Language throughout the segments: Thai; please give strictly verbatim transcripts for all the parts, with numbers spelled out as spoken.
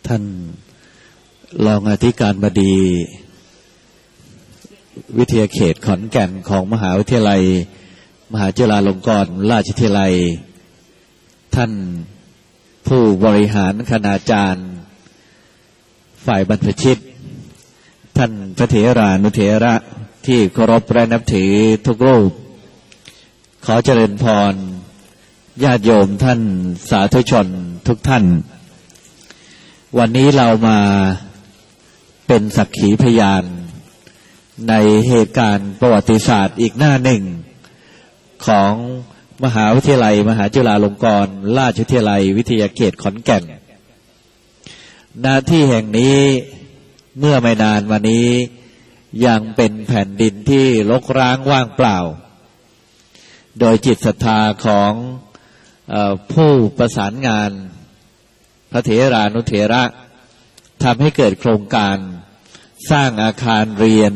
ท่านรองอธิการบดีวิทยาเขตขอนแก่นของมหาวิทยาลัยมหาจุฬาลงกรณราชวิทยาลัยท่านผู้บริหารคณาจารย์ฝ่ายบรรพชิตท่านพระเถรานุเถระที่เคารพและนับถือทุกรูปขอเจริญพรญาติโยมท่านสาธุชนทุกท่านวันนี้เรามาเป็นสักขีพยานในเหตุการณ์ประวัติศาสตร์อีกหน้าหนึ่งของมหาวิทยาลัยมหาจุฬาลงกรณราชวิทยาลัยวิทยาเขตขอนแก่นณที่แห่งนี้เมื่อไม่นานมานี้ยังเป็นแผ่นดินที่รกร้างว่างเปล่าโดยจิตศรัทธาของเอ่อผู้ประสานงานพระเถรานุเถระทำให้เกิดโครงการสร้างอาคารเรียน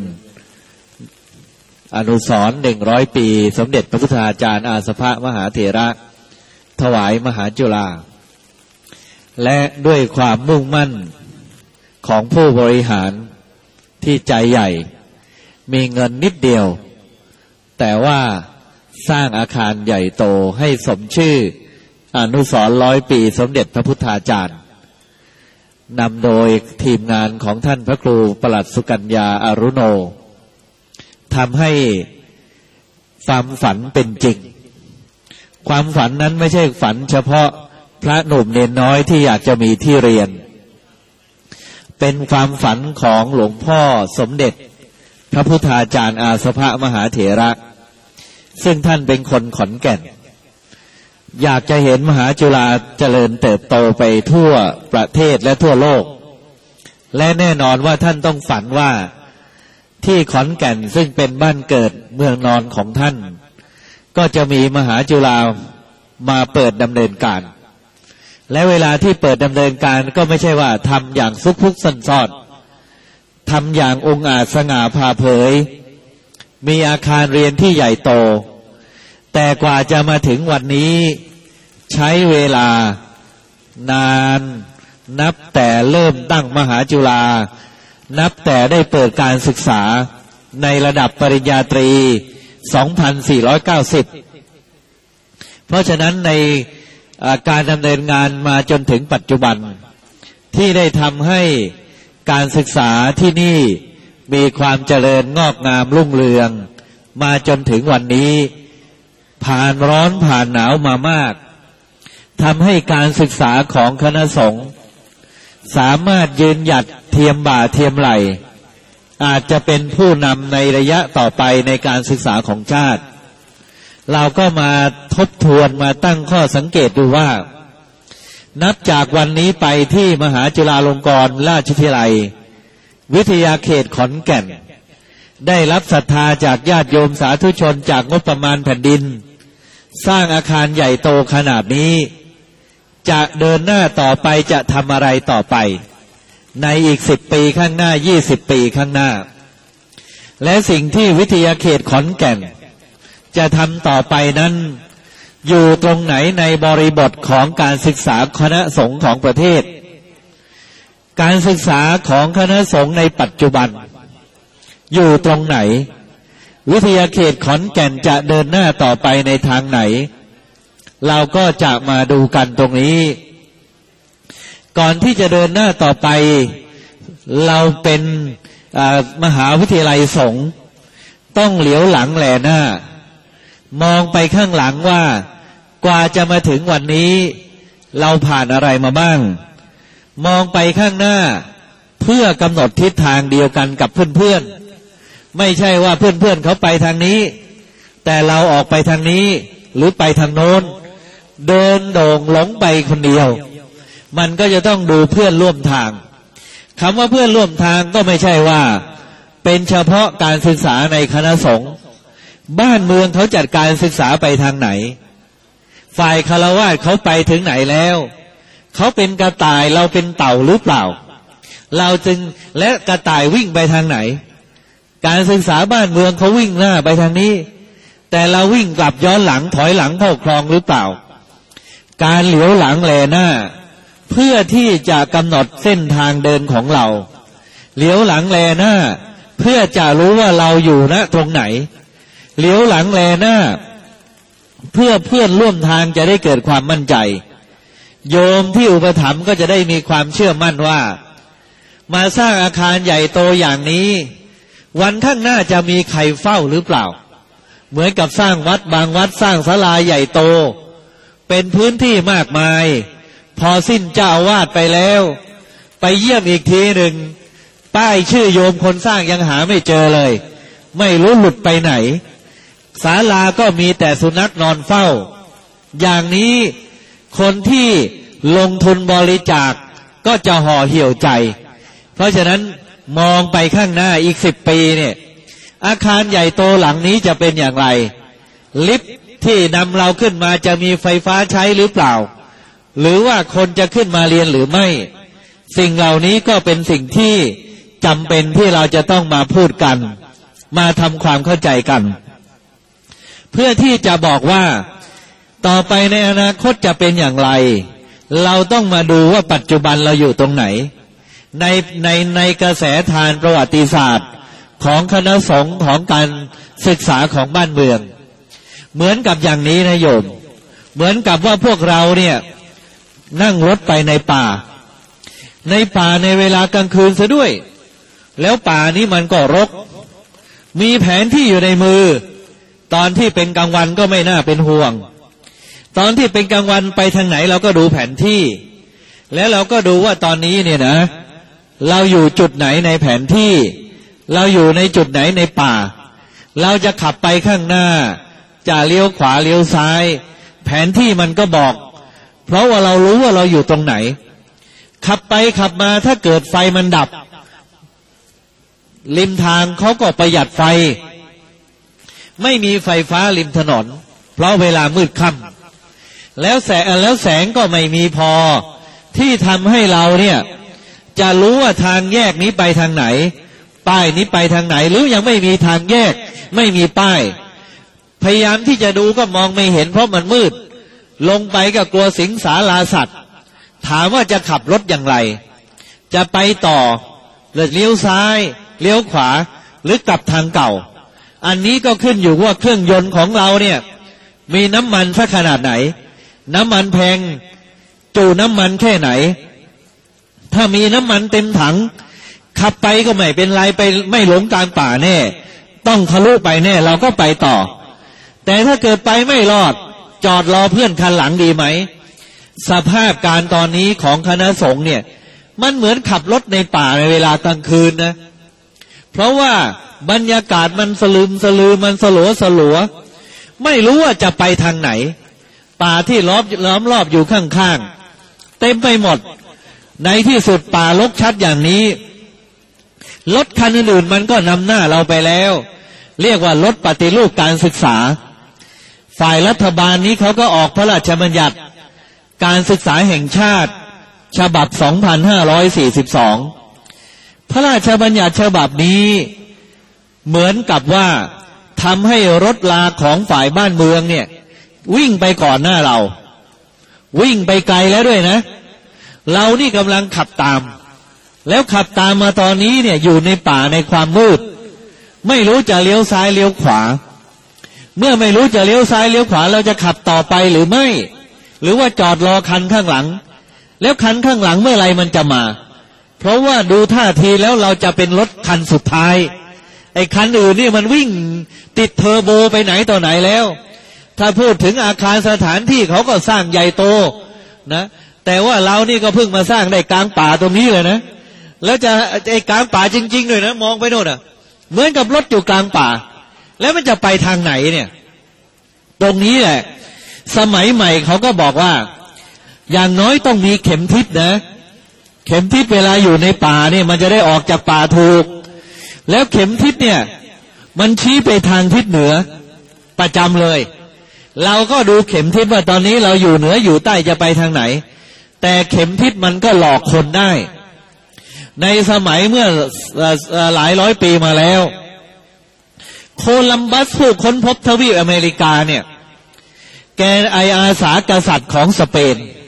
อนุสรณ์หนึ่งร้อยปีสมเด็จพระพุทธาจารย์อาสภะมหาเถระถวายมหาจุฬาและด้วยความมุ่งมั่นของผู้บริหารที่ใจใหญ่มีเงินนิดเดียวแต่ว่าสร้างอาคารใหญ่โตให้สมชื่ออนุสรณ์ร้อยปีสมเด็จพระพุทธาจารย์นำโดยทีมงานของท่านพระครูประหลัดสุกัญญาอารุโนทำให้ความฝันเป็นจริงความฝันนั้นไม่ใช่ฝันเฉพาะพระหนุ่มเนนน้อยที่อยากจะมีที่เรียนเป็นความฝันของหลวงพ่อสมเด็จพระพุทธาจารย์อาสภะมหาเถระซึ่งท่านเป็นคนขอนแก่นอยากจะเห็นมหาจุฬาเจริญเติบโตไปทั่วประเทศและทั่วโลกและแน่นอนว่าท่านต้องฝันว่าที่ขอนแก่นซึ่งเป็นบ้านเกิดเมืองนอนของท่านก็จะมีมหาจุฬามาเปิดดำเนินการและเวลาที่เปิดดำเนินการก็ไม่ใช่ว่าทำอย่างซุกพุกซ่อนซ่อนทำอย่างองอาจสง่าผ่าเผยมีอาคารเรียนที่ใหญ่โตแต่กว่าจะมาถึงวันนี้ใช้เวลานานนับแต่เริ่มตั้งมหาจุฬานับแต่ได้เปิดการศึกษาในระดับปริญญาตรี สองพันสี่ร้อยเก้าสิบ เพราะฉะนั้นในการดำเนินงานมาจนถึงปัจจุบันที่ได้ทำให้การศึกษาที่นี่มีความเจริญงอกงามรุ่งเรืองมาจนถึงวันนี้ผ่านร้อนผ่านหนาวมามากทำให้การศึกษาของคณะสงฆ์สามารถยืนหยัดเทียมบ่าเทียมไหล่อาจจะเป็นผู้นำในระยะต่อไปในการศึกษาของชาติเราก็มาทบทวนมาตั้งข้อสังเกตดูว่านับจากวันนี้ไปที่มหาจุฬาลงกรณราชวิทยาลัยวิทยาเขตขอนแก่นได้รับศรัทธาจากญาติโยมสาธุชนจากงบประมาณแผ่นดินสร้างอาคารใหญ่โตขนาดนี้จะเดินหน้าต่อไปจะทำอะไรต่อไปในอีกสิบปีข้างหน้ายี่สิบปีข้างหน้าและสิ่งที่วิทยาเขตขอนแก่นจะทำต่อไปนั้นอยู่ตรงไหนในบริบทของการศึกษาคณะสงฆ์ของประเทศการศึกษาของคณะสงฆ์ในปัจจุบันอยู่ตรงไหนวิทยาเขตขอนแก่นจะเดินหน้าต่อไปในทางไหนเราก็จะมาดูกันตรงนี้ก่อนที่จะเดินหน้าต่อไปเราเป็นมหาวิทยาลัยสงฆ์ต้องเหลียวหลังแลหน้ามองไปข้างหลังว่ากว่าจะมาถึงวันนี้เราผ่านอะไรมาบ้างมองไปข้างหน้าเพื่อกำหนดทิศทางเดียวกันกับเพื่อนๆไม่ใช่ว่าเพื่อนๆเขาไปทางนี้แต่เราออกไปทางนี้หรือไปทางโน้นเดินโด่งหลงไปคนเดียวมันก็จะต้องดูเพื่อนร่วมทางคำว่าเพื่อนร่วมทางก็ไม่ใช่ว่าเป็นเฉพาะการศึกษาในคณะสงฆ์บ้านเมืองเขาจัดการศึกษาไปทางไหนฝ่ายฆราวาสเขาไปถึงไหนแล้วเขาเป็นกระต่ายเราเป็นเต่าหรือเปล่าเราจึงและกระต่ายวิ่งไปทางไหนการศึกษาบ้านเมืองเขาวิ่งหน้าไปทางนี้แต่เราวิ่งกลับย้อนหลังถอยหลังเข้าคลองหรือเปล่าการเหลียวหลังแลหน้าเพื่อที่จะกำหนดเส้นทางเดินของเราเหลียวหลังแลหน้าเพื่อจะรู้ว่าเราอยู่ณตรงไหนเหลียวหลังแลหน้าเพื่อเพื่อนร่วมทางจะได้เกิดความมั่นใจโยมที่อุปถัมภ์ก็จะได้มีความเชื่อมั่นว่ามาสร้างอาคารใหญ่โตอย่างนี้วันข้างหน้าจะมีใครเฝ้าหรือเปล่าเหมือนกับสร้างวัดบางวัดสร้างศาลาใหญ่โตเป็นพื้นที่มากมายพอสิ้นเจ้าอาวาสไปแล้วไปเยี่ยมอีกทีหนึ่งป้ายชื่อโยมคนสร้างยังหาไม่เจอเลยไม่รู้หลุดไปไหนศาลาก็มีแต่สุนัขนอนเฝ้าอย่างนี้คนที่ลงทุนบริจาคก็จะห่อเหี่ยวใจเพราะฉะนั้นมองไปข้างหน้าอีกสิบปีเนี่ยอาคารใหญ่โตหลังนี้จะเป็นอย่างไรลิฟต์ที่นำเราขึ้นมาจะมีไฟฟ้าใช้หรือเปล่าหรือว่าคนจะขึ้นมาเรียนหรือไม่สิ่งเหล่านี้ก็เป็นสิ่งที่จำเป็นที่เราจะต้องมาพูดกันมาทำความเข้าใจกันเพื่อที่จะบอกว่าต่อไปในอนาคตจะเป็นอย่างไรเราต้องมาดูว่าปัจจุบันเราอยู่ตรงไหนในในในกระแสทานประวัติศาสตร์ของคณะสงฆ์ของการศึกษาของบ้านเมืองเหมือนกับอย่างนี้นะโยมเหมือนกับว่าพวกเราเนี่ยนั่งรถไปในป่าในป่าในเวลากลางคืนซะด้วยแล้วป่านี้มันก็รกมีแผนที่อยู่ในมือตอนที่เป็นกลางวันก็ไม่น่าเป็นห่วงตอนที่เป็นกลางวันไปทางไหนเราก็ดูแผนที่แล้วเราก็ดูว่าตอนนี้เนี่ยนะเราอยู่จุดไหนในแผนที่เราอยู่ในจุดไหนในป่าเราจะขับไปข้างหน้าจะเลี้ยวขวาเลี้ยวซ้ายแผนที่มันก็บอกเพราะว่าเรารู้ว่าเราอยู่ตรงไหนขับไปขับมาถ้าเกิดไฟมันดับริมทางเขาก็ประหยัดไฟไม่มีไฟฟ้าริมถนนเพราะเวลามืดค่ำแล้วแสงแล้วแสงก็ไม่มีพอที่ทำให้เราเนี่ยจะรู้ว่าทางแยกนี้ไปทางไหนป้ายนี้ไปทางไหนหรือยังไม่มีทางแยกไม่มีป้ายพยายามที่จะดูก็มองไม่เห็นเพราะมันมืดลงไปก็กลัวสิงสาราสัตว์ถามว่าจะขับรถอย่างไรจะไปต่อหรือเลี้ยวซ้ายเลี้ยวขวาหรือกลับทางเก่าอันนี้ก็ขึ้นอยู่ว่าเครื่องยนต์ของเราเนี่ยมีน้ำมันสักขนาดไหนน้ำมันแพงจูน้ำมันแค่ไหนถ้ามีน้ำมันเต็มถังขับไปก็ไม่เป็นไรไปไม่หลงกลางป่าแน่ต้องทะลุไปแน่เราก็ไปต่อแต่ถ้าเกิดไปไม่รอดจอดรอเพื่อนคันหลังดีไหมสภาพการตอนนี้ของคณะสงฆ์เนี่ยมันเหมือนขับรถในป่าในเวลากลางคืนนะเพราะว่าบรรยากาศมันสลืมสลือมันสลัวสลัวไม่รู้ว่าจะไปทางไหนป่าที่ล้อมล้อมรอบอยู่ข้างๆเต็มไปหมดในที่สุดป่ารกชัดอย่างนี้รถคันอื่นๆมันก็นำหน้าเราไปแล้วเรียกว่ารถปฏิรูปการศึกษาฝ่ายรัฐบาลนี้เขาก็ออกพระราชบัญญัติการศึกษาแห่งชาติฉบับสองพันห้าร้อยสี่สิบสองพระราชบัญญัติฉบับนี้เหมือนกับว่าทำให้รถลาของฝ่ายบ้านเมืองเนี่ยวิ่งไปก่อนหน้าเราวิ่งไปไกลแล้วด้วยนะเรานี่กำลังขับตามแล้วขับตามมาตอนนี้เนี่ยอยู่ในป่าในความมืดไม่รู้จะเลี้ยวซ้ายเลี้ยวขวาเมื่อไม่รู้จะเลี้ยวซ้ายเลี้ยวขวาเราจะขับต่อไปหรือไม่หรือว่าจอดรอคันข้างหลังแล้วคันข้างหลังเมื่อไรมันจะมาเพราะว่าดูท่าทีแล้วเราจะเป็นรถคันสุดท้ายไอ้คันอื่นนี่มันวิ่งติดเทอร์โบไปไหนต่อไหนแล้วถ้าพูดถึงอาคารสถานที่เขาก็สร้างใหญ่โตนะแต่ว่าเรานี่ก็เพิ่งมาสร้างได้กลางป่าตรงนี้เลยนะแล้วจะไอ้กลางป่าจริงๆเลยนะมองไปโน่นอ่ะเหมือนกับรถอยู่กลางป่าแล้วมันจะไปทางไหนเนี่ยตรงนี้แหละสมัยใหม่เขาก็บอกว่าอย่างน้อยต้องมีเข็มทิศนะเข็มทิศเวลาอยู่ในป่าเนี่ยมันจะได้ออกจากป่าถูกแล้วเข็มทิศเนี่ยมันชี้ไปทางทิศเหนือประจำเลยเราก็ดูเข็มทิศว่าตอนนี้เราอยู่เหนืออยู่ใต้จะไปทางไหนแต่เข็มทิศมันก็หลอกคนได้ในสมัยเมื่อหลายร้อยปีมาแล้วโคลัมบัสผู้ค้นพบทวีปอเมริกาเนี่ยแกไออาสากษัตริย์ของสเปน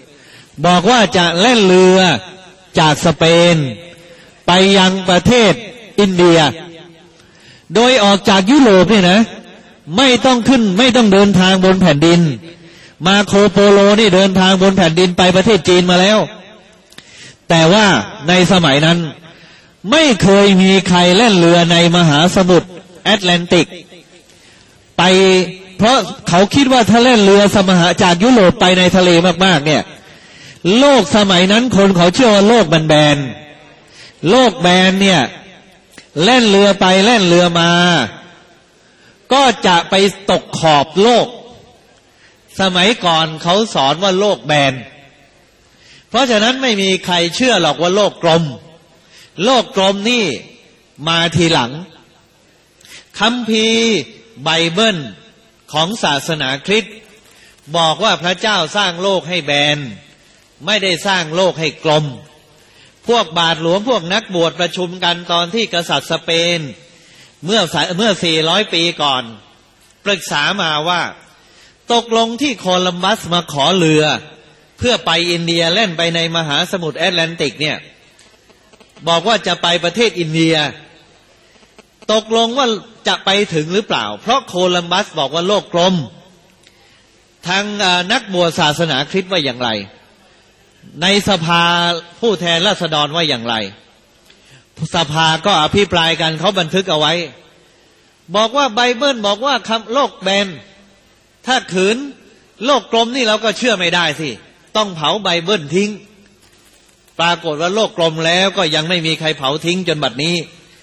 บอกว่าจะแล่นเรือจากสเปนไปยังประเทศอินเดียโดยออกจากยุโรปเนี่ยนะไม่ต้องขึ้นไม่ต้องเดินทางบนแผ่นดินมาโคโปโลนี่เดินทางบนแผ่นดินไปประเทศจีนมาแล้วแต่ว่าในสมัยนั้นไม่เคยมีใครแล่นเรือในมหาสมุทรแอตแลนติกไปเพราะเขาคิดว่าถ้าแล่นเรือสมหะจากยุโรปไปในทะเลมากๆเนี่ยโลกสมัยนั้นคนเขาเชื่อว่าโลกมันแบนโลกแบนเนี่ยแล่นเรือไปแล่นเรือมาก็จะไปตกขอบโลกสมัยก่อนเขาสอนว่าโลกแบนเพราะฉะนั้นไม่มีใครเชื่อหรอกว่าโลกกลมโลกกลมนี่มาทีหลังคัมภีร์ไบเบิลของศาสนาคริสต์บอกว่าพระเจ้าสร้างโลกให้แบนไม่ได้สร้างโลกให้กลมพวกบาทหลวงพวกนักบวชประชุมกันตอนที่กษัตริย์สเปนเมื่อเมื่อสี่ร้อยปีก่อนปรึกษามาว่าตกลงที่โคลัมบัสมาขอเรือเพื่อไปอินเดียแล่นไปในมหาสมุทรแอตแลนติกเนี่ยบอกว่าจะไปประเทศอินเดียตกลงว่าจะไปถึงหรือเปล่าเพราะโคลัมบัสบอกว่าโลกกลมทางนักบวชศาสนาคริสต์ว่าอย่างไรในสภาผู้แทนราษฎรว่าอย่างไรสภาก็อภิปรายกันเขาบันทึกเอาไว้บอกว่าไบเบิลบอกว่าคำโลกแบนถ้าขืนโลกกลมนี่เราก็เชื่อไม่ได้สิต้องเผาไบเบิลทิ้งปรากฏว่าโลกกลมแล้วก็ยังไม่มีใครเผาทิ้งจนบัดนี้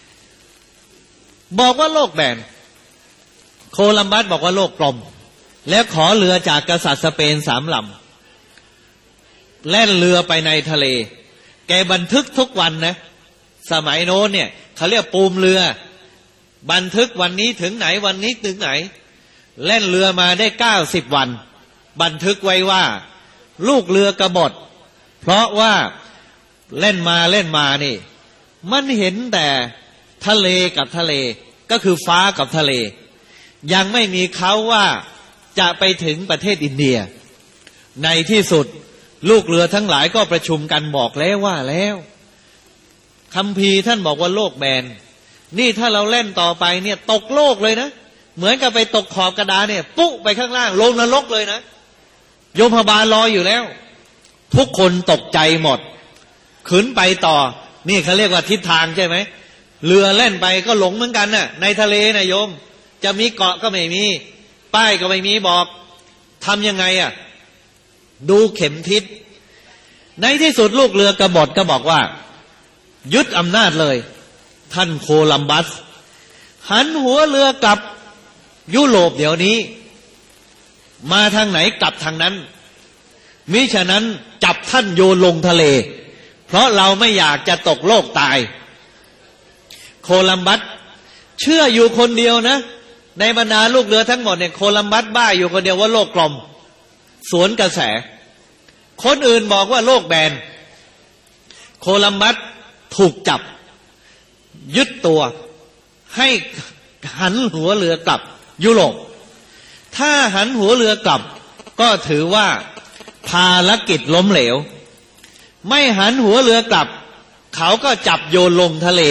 บอกว่าโลกแบนโคลัมบัสบอกว่าโลกกลมแล้วขอเรือจากกษัตริย์สเปนสามลำแล่นเรือไปในทะเลแกบันทึกทุกวันนะสมัยโน้นเนี่ยเขาเรียกปูมเรือบันทึกวันนี้ถึงไหนวันนี้ถึงไหนเล่นเรือมาได้เก้าสิบวันบันทึกไว้ว่าลูกเรือกบฏเพราะว่าเล่นมาเล่นมานี่มันเห็นแต่ทะเลกับทะเลก็คือฟ้ากับทะเลยังไม่มีเขาว่าจะไปถึงประเทศอินเดียในที่สุดลูกเรือทั้งหลายก็ประชุมกันบอกแล้วว่าแล้วคัมภีร์ท่านบอกว่าโลกแบนนี่ถ้าเราเล่นต่อไปเนี่ยตกโลกเลยนะเหมือนกับไปตกขอบกระดาษเนี่ยปุ๊บไปข้างล่างลงนรกเลยนะโยมพบาลรออยู่แล้วทุกคนตกใจหมดขืนไปต่อนี่เขาเรียกว่าทิศทางใช่ไหมเรือเล่นไปก็หลงเหมือนกันน่ะในทะเลนะโยมจะมีเกาะก็ไม่มีป้ายก็ไม่มีบอกทำยังไงอ่ะดูเข็มทิศในที่สุดลูกเรือกบฏก็บอกว่ายึดอำนาจเลยท่านโคลัมบัสหันหัวเรือกลับยุโรปเดี๋ยวนี้มาทางไหนกลับทางนั้นมิฉะนั้นจับท่านโยนลงทะเลเพราะเราไม่อยากจะตกโลกตายโคลัมบัสเชื่ออยู่คนเดียวนะในบรรดาลูกเรือทั้งหมดเนี่ยโคลัมบัสบ้าอยู่คนเดียวว่าโลกกลมสวนกระแสคนอื่นบอกว่าโลกแบนโคลัมบัสถูกจับยึดตัวให้หันหัวเรือกลับยุโรปถ้าหันหัวเรือกลับก็ถือว่าภารกิจล้มเหลวไม่หันหัวเรือกลับเขาก็จับโยนลงทะเล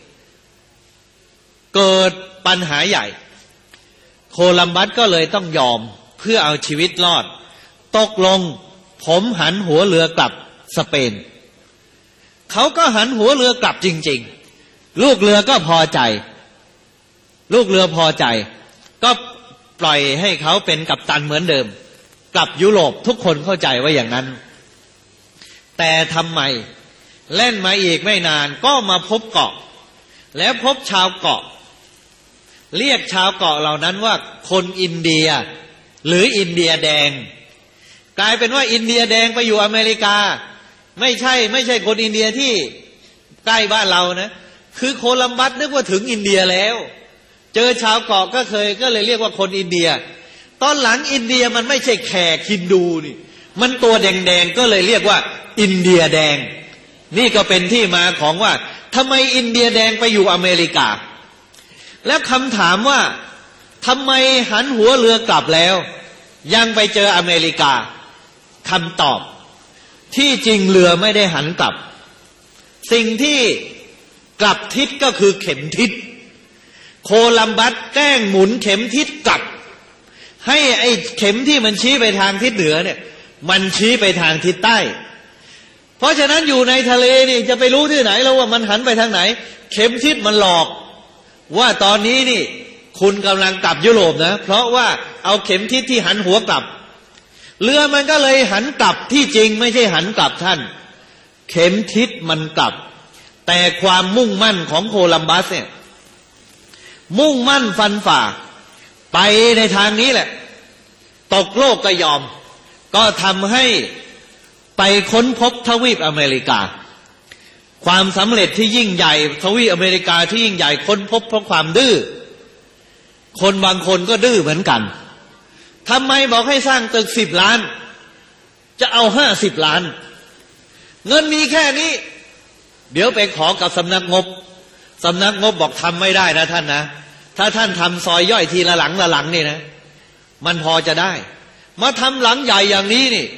เกิดปัญหาใหญ่โคลัมบัสก็เลยต้องยอมเพื่อเอาชีวิตรอดตกลงผมหันหัวเรือกลับสเปนเขาก็หันหัวเรือกลับจริงๆลูกเรือก็พอใจลูกเรือพอใจก็ปล่อยให้เขาเป็นกัปตันเหมือนเดิมกลับยุโรปทุกคนเข้าใจว่าอย่างนั้นแต่ทำไมเล่นมาอีกไม่นานก็มาพบเกาะแล้วพบชาวเกาะเรียกชาวเกาะเหล่านั้นว่าคนอินเดียหรืออินเดียแดงกลายเป็นว่าอินเดียแดงไปอยู่อเมริกาไม่ใช่ไม่ใช่คนอินเดียที่ใกล้บ้านเรานะคือโคลัมบัสนึกว่าถึงอินเดียแล้วเจอชาวเกาะก็เคยก็เลยเรียกว่าคนอินเดียตอนหลังอินเดียมันไม่ใช่แขกฮินดูนี่มันตัวแดงๆก็เลยเรียกว่าอินเดียแดงนี่ก็เป็นที่มาของว่าทำไมอินเดียแดงไปอยู่อเมริกาแล้วคำถามว่าทำไมหันหัวเรือกลับแล้วยังไปเจออเมริกาคำตอบที่จริงเรือไม่ได้หันกลับสิ่งที่กลับทิศก็คือเข็มทิศโคลัมบัสแกล้งหมุนเข็มทิศกลับให้ไอ้เข็มที่มันชี้ไปทางทิศเหนือเนี่ยมันชี้ไปทางทิศใต้เพราะฉะนั้นอยู่ในทะเลนี่จะไปรู้ที่ไหนแล้วว่ามันหันไปทางไหนเข็มทิศมันหลอกว่าตอนนี้นี่คุณกำลังกลับยุโรปนะเพราะว่าเอาเข็มทิศที่หันหัวกลับเรือมันก็เลยหันกลับที่จริงไม่ใช่หันกลับท่านเข็มทิศมันกลับแต่ความมุ่งมั่นของโคลัมบัสเนี่ยมุ่งมั่นฟันฝ่าไปในทางนี้แหละตกโลกก็ยอมก็ทำให้ไปค้นพบทวีปอเมริกาความสำเร็จที่ยิ่งใหญ่ทวีปอเมริกาที่ยิ่งใหญ่ค้นพบเพราะความดื้อคนบางคนก็ดื้อเหมือนกันทำไมบอกให้สร้างตึกสิบล้านจะเอาห้าสิบล้านเงินมีแค่นี้เดี๋ยวไปขอกับสำนักงบสำนักงบบอกทำไม่ได้นะท่านนะถ้าท่านทำซอยย่อยทีละหลังละหลังนี่นะมันพอจะได้มาทำหลังใหญ่อย่างนี้นี่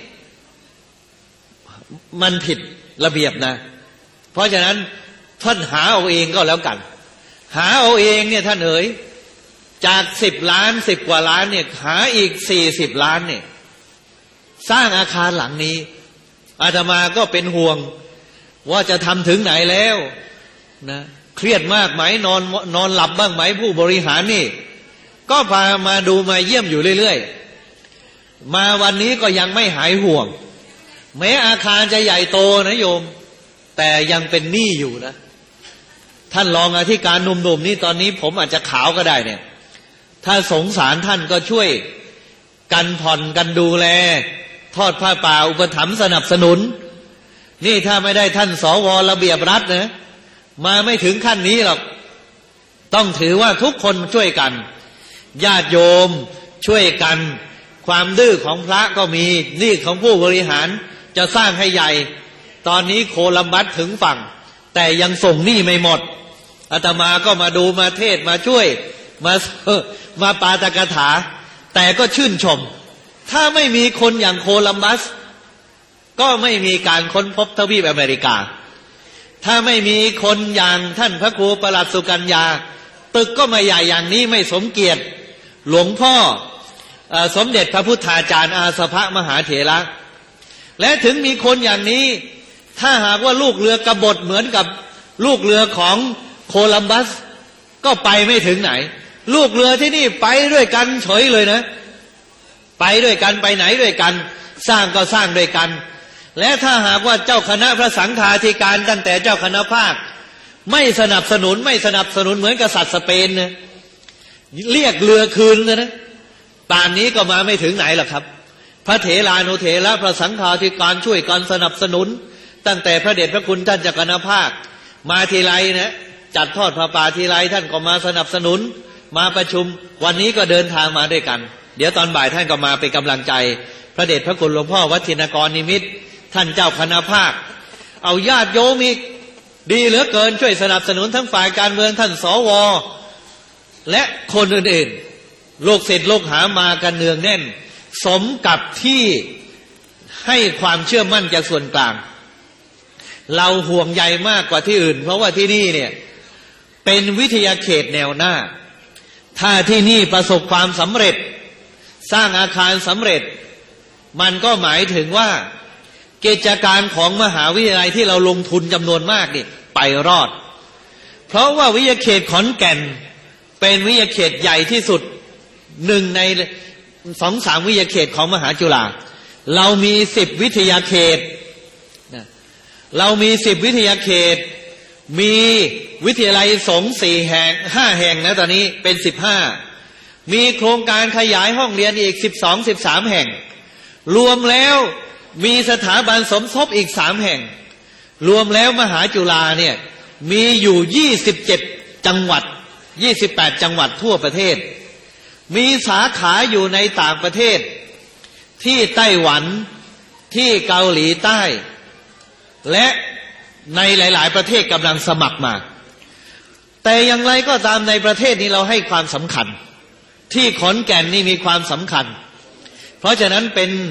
มันผิดระเบียบนะเพราะฉะนั้นท่านหาเอาเองก็แล้วกันหาเอาเองเนี่ยท่านเอ๋ยจากสิบล้านสิบกว่าล้านเนี่ยหาอีกสี่สิบล้านเนี่ยสร้างอาคารหลังนี้อาตมาก็เป็นห่วงว่าจะทำถึงไหนแล้วนะเครียดมากไหมนอนนอนหลับบ้างไหมผู้บริหารนี่ก็พามาดูมาเยี่ยมอยู่เรื่อยๆมาวันนี้ก็ยังไม่หายห่วงแม้อาคารจะใหญ่โตนะโยมแต่ยังเป็นหนี้อยู่นะท่านรองอธิการหนุ่มๆนี่ตอนนี้ผมอาจจะขาวก็ได้เนี่ยถ้าสงสารท่านก็ช่วยกันผ่อนกันดูแลทอดผ้าป่าอุปถัมภ์สนับสนุนนี่ถ้าไม่ได้ท่านสวระเบียบรัฐนะมาไม่ถึงขั้นนี้หรอกต้องถือว่าทุกคนช่วยกันญาติโยมช่วยกันความดื้อของพระก็มีนี่ของผู้บริหารจะสร้างให้ใหญ่ตอนนี้โคลัมบัสถึงฝั่งแต่ยังส่งหนี้ไม่หมดอาตมาก็มาดูมาเทศมาช่วยมามาปาฐกถาแต่ก็ชื่นชมถ้าไม่มีคนอย่างโคลัมบัสก็ไม่มีการค้นพบทวีปอเมริกาถ้าไม่มีคนอย่างท่านพระครูประหลัดสุกัญญาตึกก็ไม่ใหญ่อย่างนี้ไม่สมเกียรติหลวงพ่อสมเด็จพระพุทธาจารย์อาสภะมหาเถระและถึงมีคนอย่างนี้ถ้าหากว่าลูกเรือกบฏเหมือนกับลูกเรือของโคลัมบัสก็ไปไม่ถึงไหนลูกเรือที่นี่ไปด้วยกันเฉยเลยนะไปด้วยกันไปไหนด้วยกันสร้างก็สร้างด้วยกันและถ้าหากว่าเจ้าคณะพระสังฆาธิการตั้งแต่เจ้าคณะภาคไม่สนับสนุนไม่สนับสนุนเหมือนกษัตริย์สเปนนะเรียกเรือคืนเลยนะป่านนี้ก็มาไม่ถึงไหนหรอกครับพระเถรานุเถระพระสังฆาธิการช่วยกันสนับสนุนตั้งแต่พระเดชพระคุณท่านเจ้าคณะภาคมาทีไรนะจัดทอดพระป่าทีไรท่านก็มาสนับสนุนมาประชุมวันนี้ก็เดินทางมาด้วยกันเดี๋ยวตอนบ่ายท่านก็มาเป็นกำลังใจพระเดชพระคุณหลวงพ่อวัดธินกรนิมิตรท่านเจ้าคณะภาคเอาญาติโยมอีกดีเหลือเกินช่วยสนับสนุนทั้งฝ่ายการเมืองท่านสวและคนอื่นๆโลกเศรษฐโลกหามากันเนืองแน่นสมกับที่ให้ความเชื่อมั่นจากส่วนกลางเราห่วงใยมากกว่าที่อื่นเพราะว่าที่นี่เนี่ยเป็นวิทยาเขตแนวหน้าถ้าที่นี่ประสบความสำเร็จสร้างอาคารสำเร็จมันก็หมายถึงว่ากิจการของมหาวิทยาลัยที่เราลงทุนจำนวนมากนี่ไปรอดเพราะว่าวิทยาเขตขอนแก่นเป็นวิทยาเขตใหญ่ที่สุดหนึ่งในสองสามวิทยาเขตของมหาจุฬาเรามีสิบวิทยาเขตเรามีสิบวิทยาเขตมีวิทยาลัยสงฆ์สี่แห่งห้าแห่งนะตอนนี้เป็นสิบห้ามีโครงการขยายห้องเรียนอีกสิบสองสิบสามแห่งรวมแล้วมีสถาบันสมทบอีกสามแห่งรวมแล้วมหาจุฬาเนี่ยมีอยู่ยี่สิบเจ็ดจังหวัดยี่สิบแปดจังหวัดทั่วประเทศมีสาขาอยู่ในต่างประเทศที่ไต้หวันที่เกาหลีใต้และในหลายๆประเทศกำลังสมัครมาแต่อย่างไรก็ตามในประเทศนี้เราให้ความสำคัญที่ขอนแก่นนี่มีความสำคัญเพราะฉะนั้นเป็น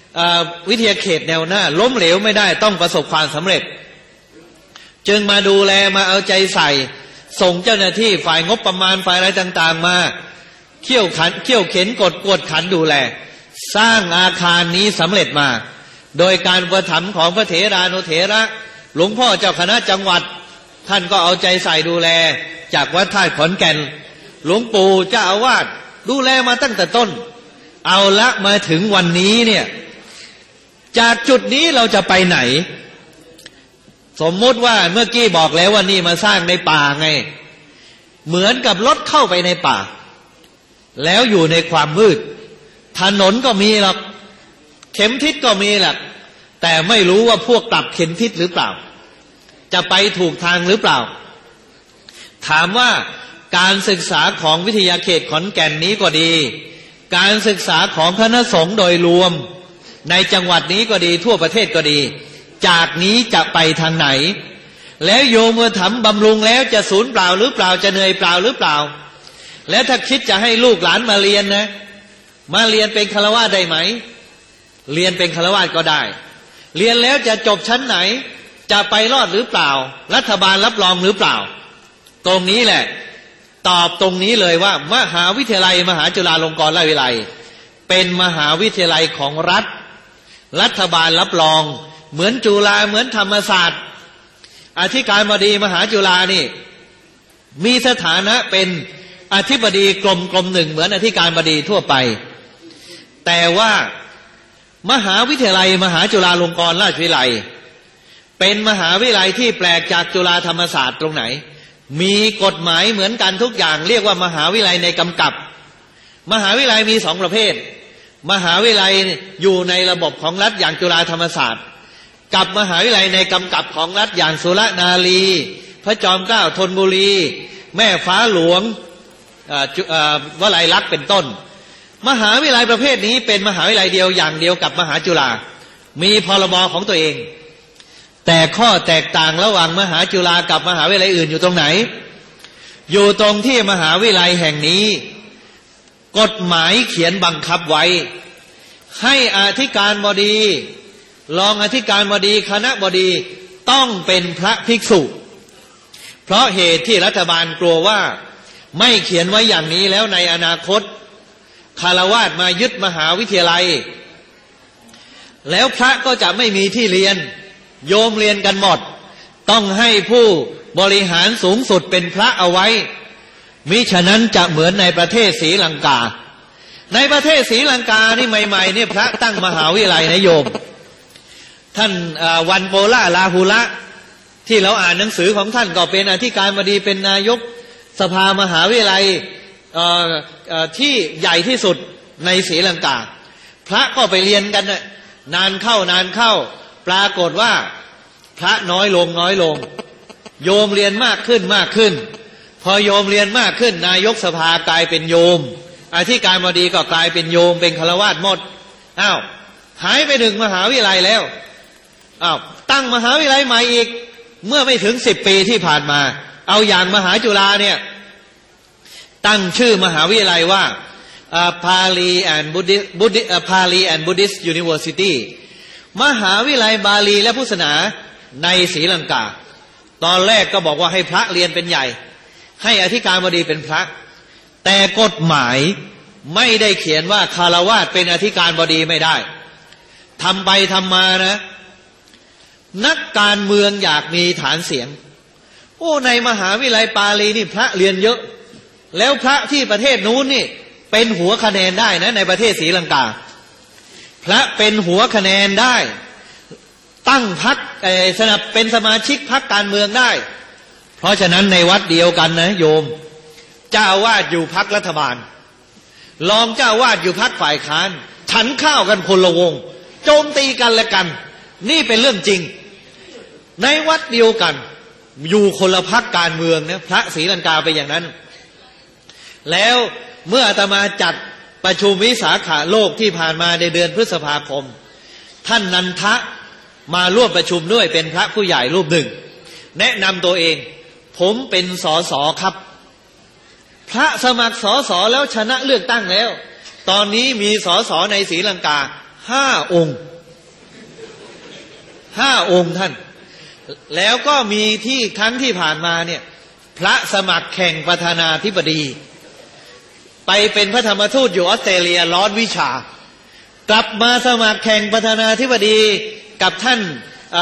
วิทยาเขตแนวหน้าล้มเหลวไม่ได้ต้องประสบความสำเร็จจึงมาดูแลมาเอาใจใส่ส่งเจ้าหน้าที่ฝ่ายงบประมาณฝ่ายอะไรต่างๆมาเขี่ยวขันเขี่ยวเข็นกดกวดขันดูแลสร้างอาคารนี้สำเร็จมาโดยการอุปถัมภ์ของพระเถรานุเถระหลวงพ่อเจ้าคณะจังหวัดท่านก็เอาใจใส่ดูแลจากวัดท่าขอนแก่นหลวงปู่เจ้าอาวาสดูแลมาตั้งแต่ต้นเอาละมาถึงวันนี้เนี่ยจากจุดนี้เราจะไปไหนสมมติว่าเมื่อกี้บอกแล้วว่านี่มาสร้างในป่าไงเหมือนกับรถเข้าไปในป่าแล้วอยู่ในความมืดถนนก็มีหรอกเข็มทิศก็มีแหละแต่ไม่รู้ว่าพวกกลับเข็มทิศหรือเปล่าจะไปถูกทางหรือเปล่าถามว่าการศึกษาของวิทยาเขตขอนแก่นนี้ก็ดีการศึกษาของคณะสงฆ์โดยรวมในจังหวัดนี้ก็ดีทั่วประเทศก็ดีจากนี้จะไปทางไหนแล้วโยมเมื่อทำบำรุงแล้วจะสูญเปล่าหรือเปล่าจะเหนื่อยเปล่าหรือเปล่าแล้วถ้าคิดจะให้ลูกหลานมาเรียนนะมาเรียนเป็นฆราวาสได้ไหมเรียนเป็นฆราวาสก็ได้เรียนแล้วจะจบชั้นไหนจะไปรอดหรือเปล่ารัฐบาลรับรองหรือเปล่าตรงนี้แหละตอบตรงนี้เลยว่ามหาวิทยาลัยมหาจุฬาลงกรณราชวิทยาลัยเป็นมหาวิทยาลัยของรัฐรัฐบาลรับรองเหมือนจุฬาเหมือนธรรมศาสตร์อธิการบดีมหาจุฬานี่มีสถานะเป็นอธิบดีกรมกรมหนึ่งเหมือนอธิการบดีทั่วไปแต่ว่ามหาวิทยาลัยมหาจุฬาลงกรณราชวิทยาลัยเป็นมหาวิทยาลัยที่แปลกจากจุฬาธรรมศาสตร์ตรงไหนมีกฎหมายเหมือนกันทุกอย่างเรียกว่ามหาวิทยาลัยในกำกับมหาวิทยาลัยมีสองประเภทมหาวิทยาลัยอยู่ในระบบของรัฐอย่างจุฬาธรรมศาสตร์กับมหาวิทยาลัยในกำกับของรัฐอย่างสุรนารีพระจอมเกล้าธนบุรีแม่ฟ้าหลวงวลัยลักษณ์เป็นต้นมหาวิทยาลัยประเภทนี้เป็นมหาวิทยาลัยเดียวอย่างเดียวกับมหาจุฬามีพรบของตัวเองแต่ข้อแตกต่างระหว่างมหาจุฬากับมหาวิทยาลัยอื่นอยู่ตรงไหนอยู่ตรงที่มหาวิทยาลัยแห่งนี้กฎหมายเขียนบังคับไว้ให้อธิการบดีรองอธิการบดีคณะบดีต้องเป็นพระภิกษุเพราะเหตุที่รัฐบาลกลัวว่าไม่เขียนไว้อย่างนี้แล้วในอนาคตฆราวาสมายึดมหาวิทยาลัยแล้วพระก็จะไม่มีที่เรียนโยมเรียนกันหมดต้องให้ผู้บริหารสูงสุดเป็นพระเอาไว้มิฉะนั้นจะเหมือนในประเทศศรีลังกาในประเทศศรีลังกานี่ใหม่ๆนี่พระตั้งมหาวิทยาลัยนะโยมท่านวันโปล่าลาหุละที่เราอ่านหนังสือของท่านก็เป็นอธิการบดีเป็นนายกสภามหาวิทยาลัยที่ใหญ่ที่สุดในศรีลังกาพระก็ไปเรียนกันนานเข้านานเข้าปรากฏว่าพระน้อยลงน้อยลงโยมเรียนมากขึ้นมากขึ้นพอโยมเรียนมากขึ้นนายกสภากลายเป็นโยมอธิการบดีก็กลายเป็นโยมเป็นฆราวาสหมดอ้าวหายไปหนึ่งมหาวิทยาลัยแล้วอ้าวตั้งมหาวิทยาลัยใหม่อีกเมื่อไม่ถึงสิบปีที่ผ่านมาเอาอย่างมหาจุฬาเนี่ยตั้งชื่อมหาวิทยาลัยว่า Pali and Buddhist Pali and Buddhist University มหาวิทยาลัยบาลีและพุทธศาสนาในศรีลังกาตอนแรกก็บอกว่าให้พระเรียนเป็นใหญ่ให้อธิการบดีเป็นพระแต่กฎหมายไม่ได้เขียนว่าฆราวาสเป็นอธิการบดีไม่ได้ทำไปทำมานะนักการเมืองอยากมีฐานเสียงโอ้ในมหาวิทยาลัยปาลีนี่พระเรียนเยอะแล้วพระที่ประเทศนู้นนี่เป็นหัวคะแนนได้นะในประเทศศรีลังกาพระเป็นหัวคะแนนได้ตั้งพรรคสนับเป็นสมาชิกพรรคการเมืองได้เพราะฉะนั้นในวัดเดียวกันนะโยมเจ้าวาดอยู่พรรครัฐบาลรองเจ้าวาดอยู่พรรคฝ่ายค้านฉันข้าวกันคนละวงโจมตีกันและกันนี่เป็นเรื่องจริงในวัดเดียวกันอยู่คนละพรรคการเมืองนะพระศรีลังกาเป็นอย่างนั้นแล้วเมื่ออาตมาจัดประชุมวิสาขโลกที่ผ่านมาในเดือนพฤษภาคมท่านนันทะมาร่วมประชุมด้วยเป็นพระผู้ใหญ่รูปหนึ่งแนะนำตัวเองผมเป็นสสครับพระสมัครสสแล้วชนะเลือกตั้งแล้วตอนนี้มีสสในศรีลังกาห้าองค์ห้าองค์ท่านแล้วก็มีที่ครั้งที่ผ่านมาเนี่ยพระสมัครแข่งประธานาธิบดีไปเป็นพระธรรมทูตอยู่ออสเตรเลียร้อนวิชากลับมาสมัครแข่งประธานาธิบดีกับท่าน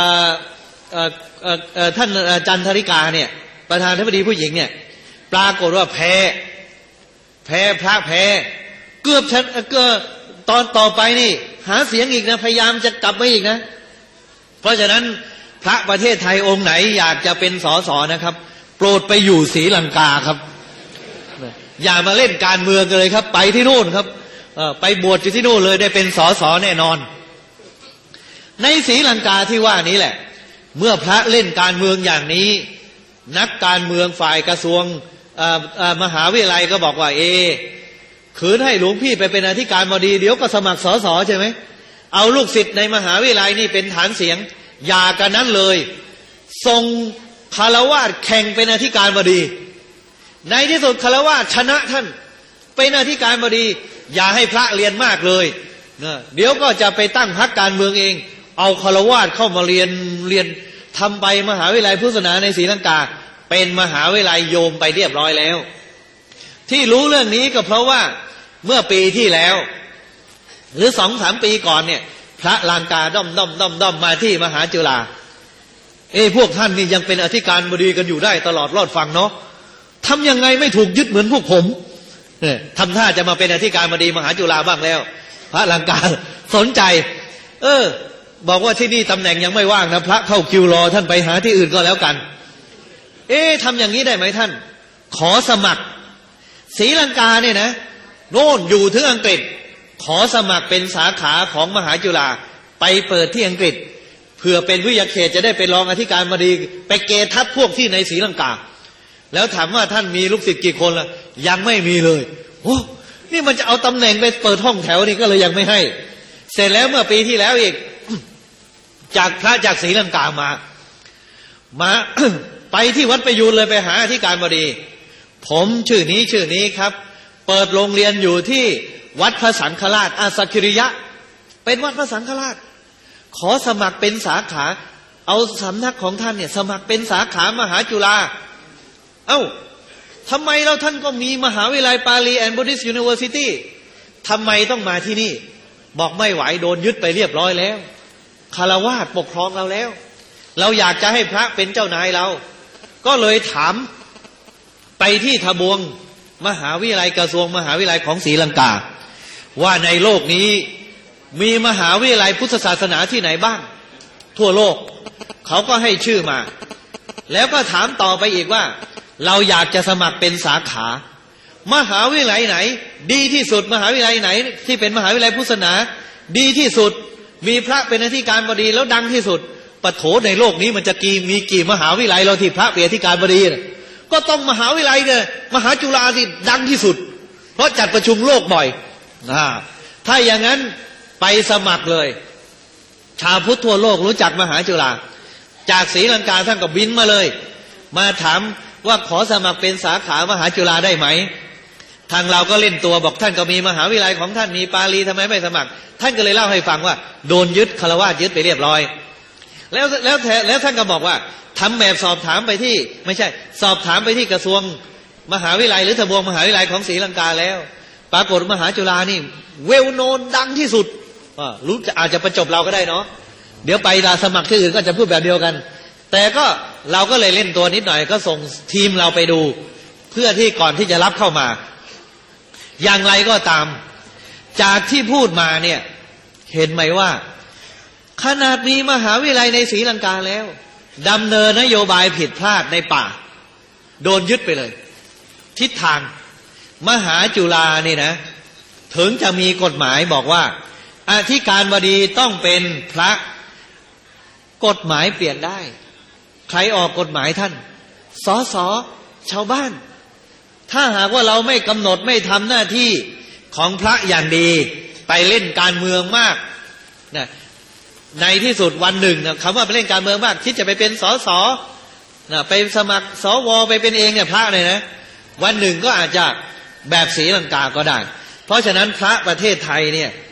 ท่านจันทริกาเนี่ยประธานาธิบดีผู้หญิงเนี่ยปรากฏว่าแพ้แพ้พระแพ้เกือบฉันเกือบตอนต่อไปนี่หาเสียงอีกนะพยายามจะกลับมาอีกนะเพราะฉะนั้นพระประเทศไทยองค์ไหนอยากจะเป็นสสนะครับโปรดไปอยู่ศรีลังกาครับอย่ามาเล่นการเมืองเลยครับไปที่นู่นครับไปบวชอยู่ที่นู่นเลยได้เป็นสสแน่นอนในศรีลังกาที่ว่านี้แหละเมื่อพระเล่นการเมืองอย่างนี้นักการเมืองฝ่ายกระทรวงมหาวิทยาลัยก็บอกว่าเอขืนให้หลวงพี่ไปเป็นอธิการบดีเดี๋ยวก็สมัครสสใช่ไหมเอาลูกศิษย์ในมหาวิทยาลัยนี่เป็นฐานเสียงอย่ากันนั้นเลยส่งคารวาสแข่งเป็นอธิการบดีในที่สุดคารวาสชนะท่านเป็นอธิการบดีอย่าให้พระเรียนมากเลยเดี๋ยวก็จะไปตั้งพรรคการเมืองเองเอาคารวาสเข้ามาเรียนเรียนทำไปมหาวิทยาลัยพุทธศาสนาในศรีลังกาเป็นมหาวิทยาลัยโยมไปเรียบร้อยแล้วที่รู้เรื่องนี้ก็เพราะว่าเมื่อปีที่แล้วหรือสองสามปีก่อนเนี่ยพระลังกาด้อมด้อมด้อมด้อมมาที่มหาจุฬาเอ้พวกท่านนี่ยังเป็นอธิการบดีกันอยู่ได้ตลอดรอดฟังเนาะทำยังไงไม่ถูกยึดเหมือนพวกผมเนี่ยทำท่าจะมาเป็นอธิการบดีมหาจุฬาบ้างแล้วพระลังกาสนใจเออบอกว่าที่นี่ตำแหน่งยังไม่ว่างนะพระเข้าคิวรอท่านไปหาที่อื่นก็แล้วกันเอ๊ะทำอย่างนี้ได้ไหมท่านขอสมัครศรีลังกาเนี่ยนะโน่นอยู่ถึงอังกฤษขอสมัครเป็นสาขาของมหาจุฬาไปเปิดที่อังกฤษเพื่อเป็นวิทยาเขตจะได้เป็นรองอธิการบดีไปเกทับพวกที่ในศรีลังกาแล้วถามว่าท่านมีลูกศิษย์กี่คนล่ะยังไม่มีเลยโอ้นี่มันจะเอาตำแหน่งไปเปิดห้องแถวนี่ก็เลยยังไม่ให้เสร็จแล้วเมื่อปีที่แล้วอีกจากพระจากศรีลังกามามา ไปที่วัดประยูรเลยไปหาอธิการบดีผมชื่อนี้ชื่อนี้ครับเปิดโรงเรียนอยู่ที่วัดพระสังฆราชอาสคิริยะเป็นวัดพระสังฆราชขอสมัครเป็นสาขาเอาสำนักของท่านเนี่ยสมัครเป็นสาขามหาจุฬาเอ้าทำไมเราท่านก็มีมหาวิทยาลัยปาลีแอนด์บุดิสต์ยูนิเวอร์ซิตี้ทำไมต้องมาที่นี่บอกไม่ไหวโดนยึดไปเรียบร้อยแล้วคารวาสปกครองเราแล้วเราอยากจะให้พระเป็นเจ้านายเราก็เลยถามไปที่ทบวงมหาวิทยาลัยกระทรวงมหาวิทยาลัยของศรีลังกาว่าในโลกนี้มีมหาวิทยาลัยพุทธศาสนาที่ไหนบ้างทั่วโลกเขาก็ให้ชื่อมาแล้วก็ถามต่อไปอีกว่าเราอยากจะสมัครเป็นสาขามหาวิทยาลัยไหนดีที่สุดมหาวิทยาลัยไหนที่เป็นมหาวิทยาลัยพุทธศาสนาดีที่สุดมีพระเป็นอธิการบดีแล้วดังที่สุดปะโถในโลกนี้มันจะกี่มีกี่มหาวิทยาลัยเราที่พระเป็นอธิการบดีก็ต้องมหาวิทยาลัยเนี่ยมหาจุฬาที่ดังที่สุดเพราะจัดประชุมโลกบ่อยนะถ้าอย่างนั้นไปสมัครเลยชาวพุทธทั่วโลกรู้จักมหาจุฬาจากศรีลังกาท่านก็บินมาเลยมาถามว่าขอสมัครเป็นสาขามหาจุฬาได้ไหมทางเราก็เล่นตัวบอกท่านก็มีมหาวิทยาลัยของท่านมีปาลีทำไมไม่สมัครท่านก็เลยเล่าให้ฟังว่าโดนยึดคารวะยึดไปเรียบร้อยแล้วแล้วแล้วท่านก็บอกว่าทำแบบสอบถามไปที่ไม่ใช่สอบถามไปที่กระทรวงมหาวิทยาลัยหรือทบวงมหาวิทยาลัยของศรีลังกาแล้วปรากฏมหาจุฬานี่เวลโนนดังที่สุดรู้อาจจะประจบเราก็ได้เนาะเดี๋ยวไปลาสมัครที่อื่นก็จะพูดแบบเดียวกันแต่ก็เราก็เลยเล่นตัวนิดหน่อยก็ส่งทีมเราไปดูเพื่อที่ก่อนที่จะรับเข้ามาอย่างไรก็ตามจากที่พูดมาเนี่ยเห็นไหมว่าขนาดมีมหาวิทยาลัยในศรีลังกาแล้วดำเนินนโยบายผิดพลาดในป่าโดนยึดไปเลยทิศทางมหาจุฬานี่นะถึงจะมีกฎหมายบอกว่าอธิการบดีต้องเป็นพระกฎหมายเปลี่ยนได้ใครออกกฎหมายท่านสสชาวบ้านถ้าหากว่าเราไม่กำหนดไม่ทำหน้าที่ของพระอย่างดีไปเล่นการเมืองมากนะในที่สุดวันหนึ่งนะคำว่าไปเล่นการเมืองมากคิดจะไปเป็นสสนะไปสมัครสวไปเป็นเองเนี่ยพระเลยนะวันหนึ่งก็อาจจะแบบศรีลังกาก็ได้เพราะฉะนั้นพระประเทศไทยเนี่ย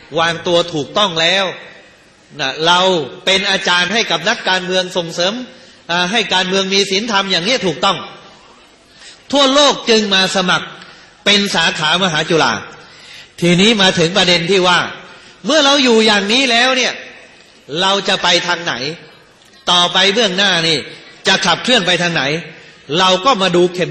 วางตัวถูกต้องแล้วนะเราเป็นอาจารย์ให้กับนักการเมืองส่งเสริมให้การเมืองมีศีลธรรมอย่างนี้ถูกต้องทั่วโลกจึงมาสมัครเป็นสาขามหาจุฬาทีนี้มาถึงประเด็นที่ว่าเมื่อเราอยู่อย่างนี้แล้วเนี่ยเราจะไปทางไหนต่อไปเบื้องหน้านี่จะขับเคลื่อนไปทางไหนเราก็มาดูเข็ม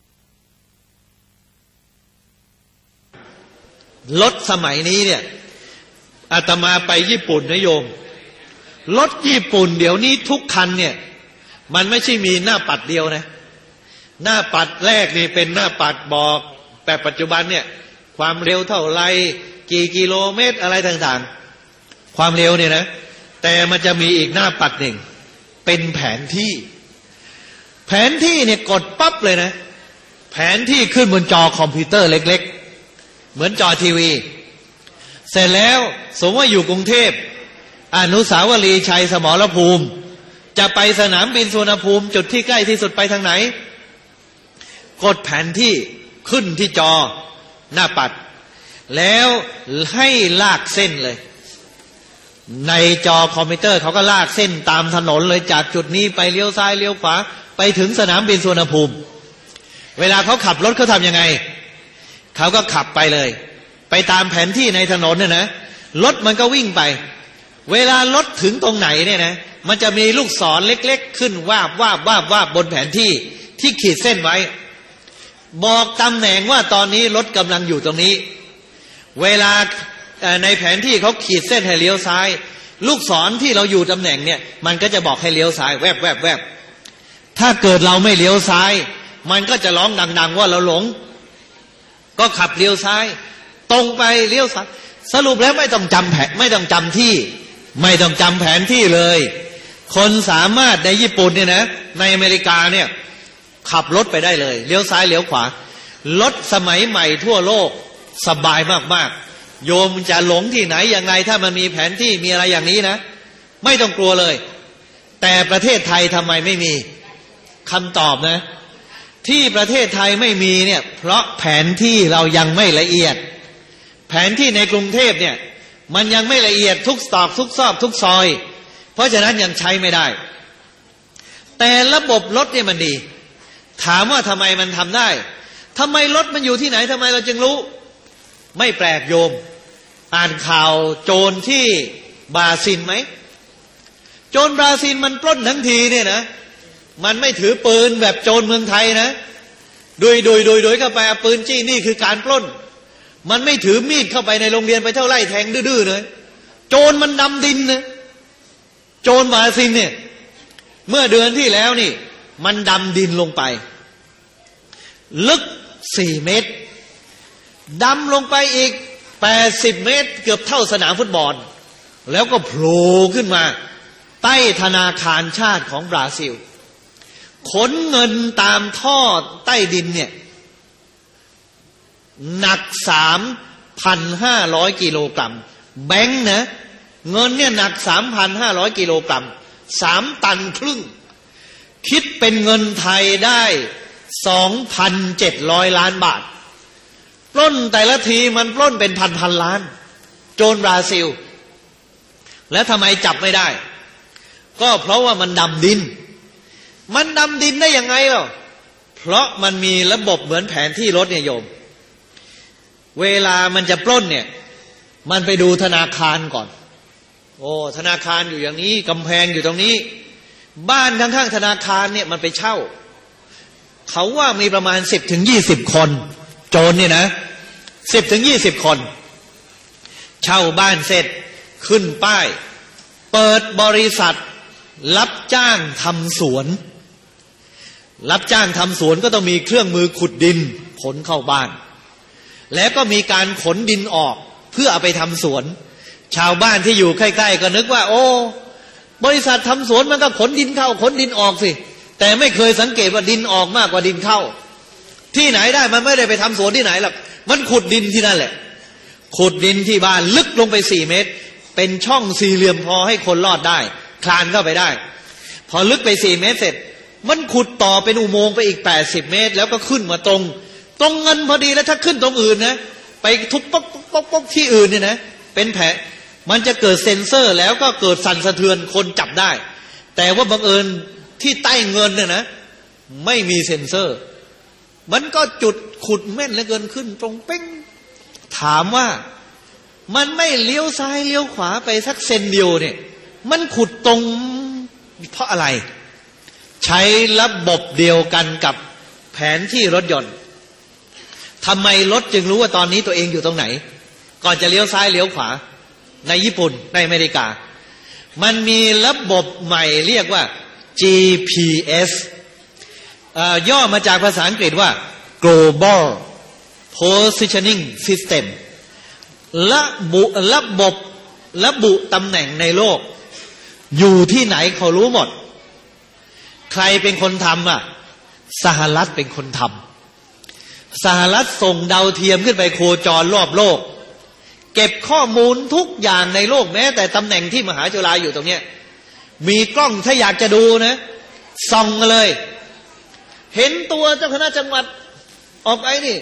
รถสมัยนี้เนี่ยอาตมาไปญี่ปุ่นนะโยมรถญี่ปุ่นเดี๋ยวนี้ทุกคันเนี่ยมันไม่ใช่มีหน้าปัดเดียวนะหน้าปัดแรกนี่เป็นหน้าปัดบอกแต่ปัจจุบันเนี่ยความเร็วเท่าไรกี่กิโลเมตรอะไรต่างๆความเร็วเนี่ยนะแต่มันจะมีอีกหน้าปัดหนึ่งเป็นแผนที่แผนที่เนี่ยกดปั๊บเลยนะแผนที่ขึ้นบนจอคอมพิวเตอร์เล็กๆเหมือนจอทีวีเสร็จแล้วสมมติว่าอยู่กรุงเทพอนุสาวรีย์ชัยสมรภูมิจะไปสนามบินสุวรรณภูมิจุดที่ใกล้ที่สุดไปทางไหนกดแผนที่ขึ้นที่จอหน้าปัดแล้วให้ลากเส้นเลยในจอคอมพิวเตอร์เขาก็ลากเส้นตามถนนเลยจากจุดนี้ไปเลี้ยวซ้ายเลี้ยวขวาไปถึงสนามบินสุวรรณภูมิเวลาเขาขับรถเขาทำยังไงเขาก็ขับไปเลยไปตามแผนที่ในถนนเนี่ยนะรถมันก็วิ่งไปเวลารถถึงตรงไหนเนี่ยนะมันจะมีลูกศรเล็กๆขึ้นวาบวาบวาบวาบบนแผนที่ที่ขีดเส้นไว้บอกตำแหน่งว่าตอนนี้รถกำลังอยู่ตรงนี้เวลาในแผนที่เขาขีดเส้นให้เลี้ยวซ้ายลูกศรที่เราอยู่ตำแหน่งเนี่ยมันก็จะบอกให้เลี้ยวซ้ายแวบแวบแวบถ้าเกิดเราไม่เลี้ยวซ้ายมันก็จะร้องดังๆว่าเราหลงก็ขับเลี้ยวซ้ายตรงไปเลี้ยวซ้ายสรุปแล้วไม่ต้องจำแผนไม่ต้องจำที่ไม่ต้องจำแผนที่เลยคนสามารถในญี่ปุ่นเนี่ยนะในอเมริกาเนี่ยขับรถไปได้เลยเลี้ยวซ้ายเลี้ยวขวารถสมัยใหม่ทั่วโลกสบายมากๆโยมจะหลงที่ไหนยังไงถ้ามันมีแผนที่มีอะไรอย่างนี้นะไม่ต้องกลัวเลยแต่ประเทศไทยทำไมไม่มีคำตอบนะที่ประเทศไทยไม่มีเนี่ยเพราะแผนที่เรายังไม่ละเอียดแผนที่ในกรุงเทพเนี่ยมันยังไม่ละเอียดทุกตอกทุกซอกทุกซอยเพราะฉะนั้นยังใช้ไม่ได้แต่ระบบรถเนี่ยมันดีถามว่าทำไมมันทำได้ทำไมรถมันอยู่ที่ไหนทำไมเราจึงรู้ไม่แปลกโยมอ่านข่าวโจรที่บราซิลไหมโจรบราซิลมันปล้นทั้งทีเนี่ยนะมันไม่ถือปืนแบบโจรเมืองไทยนะดุยดุยดุยดุยเข้าไปเอาปืนจี้นี่คือการปล้นมันไม่ถือมีดเข้าไปในโรงเรียนไปเท่าไร่แทงดื้อๆเลยโจรมันดำดินนะโจรบราซิลเนี่ยเมื่อเดือนที่แล้วนี่มันดำดินลงไปลึกสี่เมตรดำลงไปอีกแปดสิบเมตรเกือบเท่าสนามฟุตบอลแล้วก็โผล่ขึ้นมาใต้ธนาคารชาติของบราซิลขนเงินตามท่อใต้ดินเนี่ยหนักสามพันห้าร้อยกิโลกรัมแบงค์นะเงินเนี่ยหนักสามพันห้าร้อยกิโลกรัมสามตันครึ่งคิดเป็นเงินไทยได้สองพันเจ็ดร้อยล้านบาทปล้นแต่ละทีมันปล้นเป็นพันพันล้านโจรบราซิลแล้วทำไมจับไม่ได้ก็เพราะว่ามันดำดินมันดำดินได้ยังไงล่ะเพราะมันมีระบบเหมือนแผนที่รถเนี่ยโยมเวลามันจะปล้นเนี่ยมันไปดูธนาคารก่อนโอ้ธนาคารอยู่อย่างนี้กำแพงอยู่ตรงนี้บ้านข้างๆธนาคารเนี่ยมันไปเช่าเขาว่ามีประมาณสิบถึงยี่สิบคนโจรเนี่ยนะสิบถึงยี่สิบคนเช่าบ้านเสร็จขึ้นป้ายเปิดบริษัทรับจ้างทำสวนรับจ้างทำสวนก็ต้องมีเครื่องมือขุดดินขนเข้าบ้านแล้วก็มีการขนดินออกเพื่อเอาไปทำสวนชาวบ้านที่อยู่ใกล้ๆก็นึกว่าโอ้บริษัททำสวนมันก็ขนดินเข้าขนดินออกสิแต่ไม่เคยสังเกตว่าดินออกมากกว่าดินเข้าที่ไหนได้มันไม่ได้ไปทำสวนที่ไหนหรอกมันขุดดินที่นั่นแหละขุดดินที่บ้านลึกลงไปสี่เมตรเป็นช่องสี่เหลี่ยมพอให้คนรอดได้คลานเข้าไปได้พอลึกไปสี่เมตรเสร็จมันขุดต่อเป็นอุโมงค์ไปอีกแปดสิบเมตรแล้วก็ขึ้นมาตรงตรงเงินพอดีแล้วถ้าขึ้นตรงอื่นนะไปทุบป๊อกป๊อกป๊อกที่อื่นเนี่ยนะเป็นแผลมันจะเกิดเซ็นเซอร์แล้วก็เกิดสั่นสะเทือนคนจับได้แต่ว่าบังเอิญที่ใต้เงินเนี่ยนะไม่มีเซ็นเซอร์มันก็จุดขุดแม่นเหลือเกินขึ้นตรงเป้งถามว่ามันไม่เลี้ยวซ้ายเลี้ยวขวาไปสักเซนเดียวเนี่ยมันขุดตรงเพราะอะไรใช้ระบบเดียวกันกับแผนที่รถยนต์ทำไมรถจึงรู้ว่าตอนนี้ตัวเองอยู่ตรงไหนก่อนจะเลี้ยวซ้ายเลี้ยวขวาในญี่ปุ่นในอเมริกามันมีระบบใหม่เรียกว่า จี พี เอส ย่อมาจากภาษาอังกฤษว่า Global Positioning System ระบุระบบระบุตำแหน่งในโลกอยู่ที่ไหนเขารู้หมดใครเป็นคนทำอ่ะสหรัฐเป็นคนทำสหรัฐส่งดาวเทียมขึ้นไปโคจรรอบโลกเก็บข้อมูลทุกอย่างในโลกแม้แต่ตำแหน่งที่มหาจุฬาอยู่ตรงเนี้ยมีกล้องถ้าอยากจะดูนะส่องเลยเห็นตัวเจ้าคณะจังหวัดออกไปนี่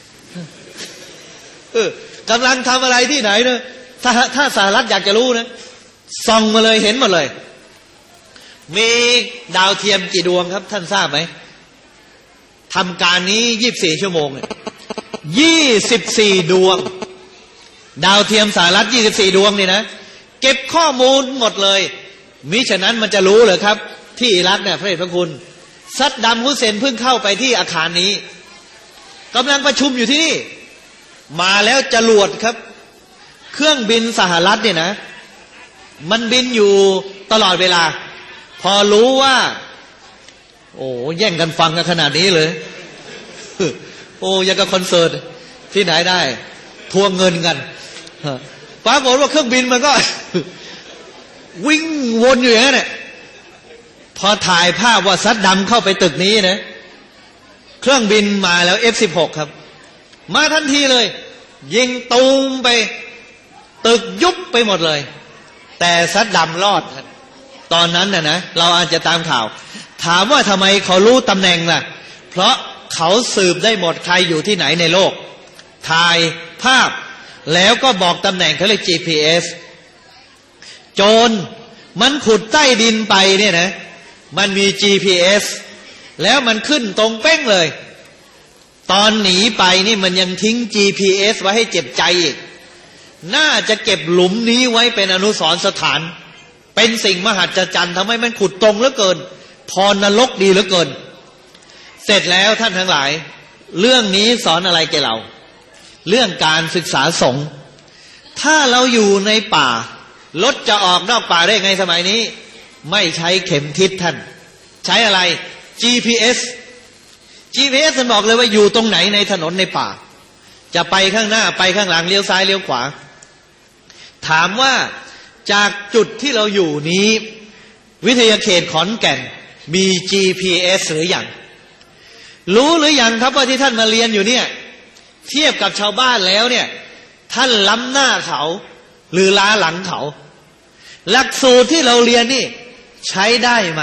เออกำลังทำอะไรที่ไหนเนะถ้าถ้าสหรัฐอยากจะรู้นะส่องมาเลยเห็นหมดเลยมีดาวเทียมกี่ดวงครับท่านทราบไหมทำการนี้ยี่สิบสี่ชั่วโมงเนี่ยยี่สิบสี่ดวงดาวเทียมสหรัฐยี่สิบสี่ดวงนี่นะเก็บข้อมูลหมดเลยมิฉะนั้นมันจะรู้เหรอครับที่อิรักเนี่ยพระเดชพระคุณซัดดัมฮุเซนเพิ่งเข้าไปที่อาคารนี้กำลังประชุมอยู่ที่นี่มาแล้วจรวดครับเครื่องบินสหรัฐเนี่ยนะมันบินอยู่ตลอดเวลาพอรู้ว่าโอ้แย่งกันฟังกันขนาดนี้เลยโอ้ยังกับคอนเสิร์ตที่ไหนได้ทวงเงินกันปรากฏว่าเครื่องบินมันก็วิ่งวนอยู่อย่างนั้นแหละพอถ่ายภาพว่าซัดดัมเข้าไปตึกนี้นะเครื่องบินมาแล้ว เอฟ สิบหก ครับมาทันทีเลยยิงตูมไปตึกยุบไปหมดเลยแต่ซัดดัมรอดตอนนั้นน่ะนะเราอาจจะตามข่าวถามว่าทำไมเขารู้ตำแหน่งล่ะเพราะเขาสืบได้หมดใครอยู่ที่ไหนในโลกถ่ายภาพแล้วก็บอกตำแหน่งเขาเรียก จี พี เอส โจรมันขุดใต้ดินไปเนี่ยนะมันมี จี พี เอส แล้วมันขึ้นตรงเป้งเลยตอนหนีไปนี่มันยังทิ้ง จี พี เอส ไว้ให้เจ็บใจอีกน่าจะเก็บหลุมนี้ไว้เป็นอนุสรณ์สถานเป็นสิ่งมหัศจรรย์ทำให้มันขุดตรงเหลือเกินพรนรกดีเหลือเกินเสร็จแล้วท่านทั้งหลายเรื่องนี้สอนอะไรแกเราเรื่องการศึกษาสงฆ์ถ้าเราอยู่ในป่ารถจะออกนอกป่าได้ไงสมัยนี้ไม่ใช้เข็มทิศท่านใช้อะไร จี พี เอส จี พี เอส มันบอกเลยว่าอยู่ตรงไหนในถนนในป่าจะไปข้างหน้าไปข้างหลังเลี้ยวซ้ายเลี้ยวขวาถามว่าจากจุดที่เราอยู่นี้วิทยาเขตขอนแก่นมี จี พี เอส หรือยังรู้หรือยังครับว่าที่ท่านมาเรียนอยู่เนี่ยเทียบกับชาวบ้านแล้วเนี่ยท่านล้ำหน้าเขาหรือล้าหลังเขาหลักสูตรที่เราเรียนนี่ใช้ได้ไหม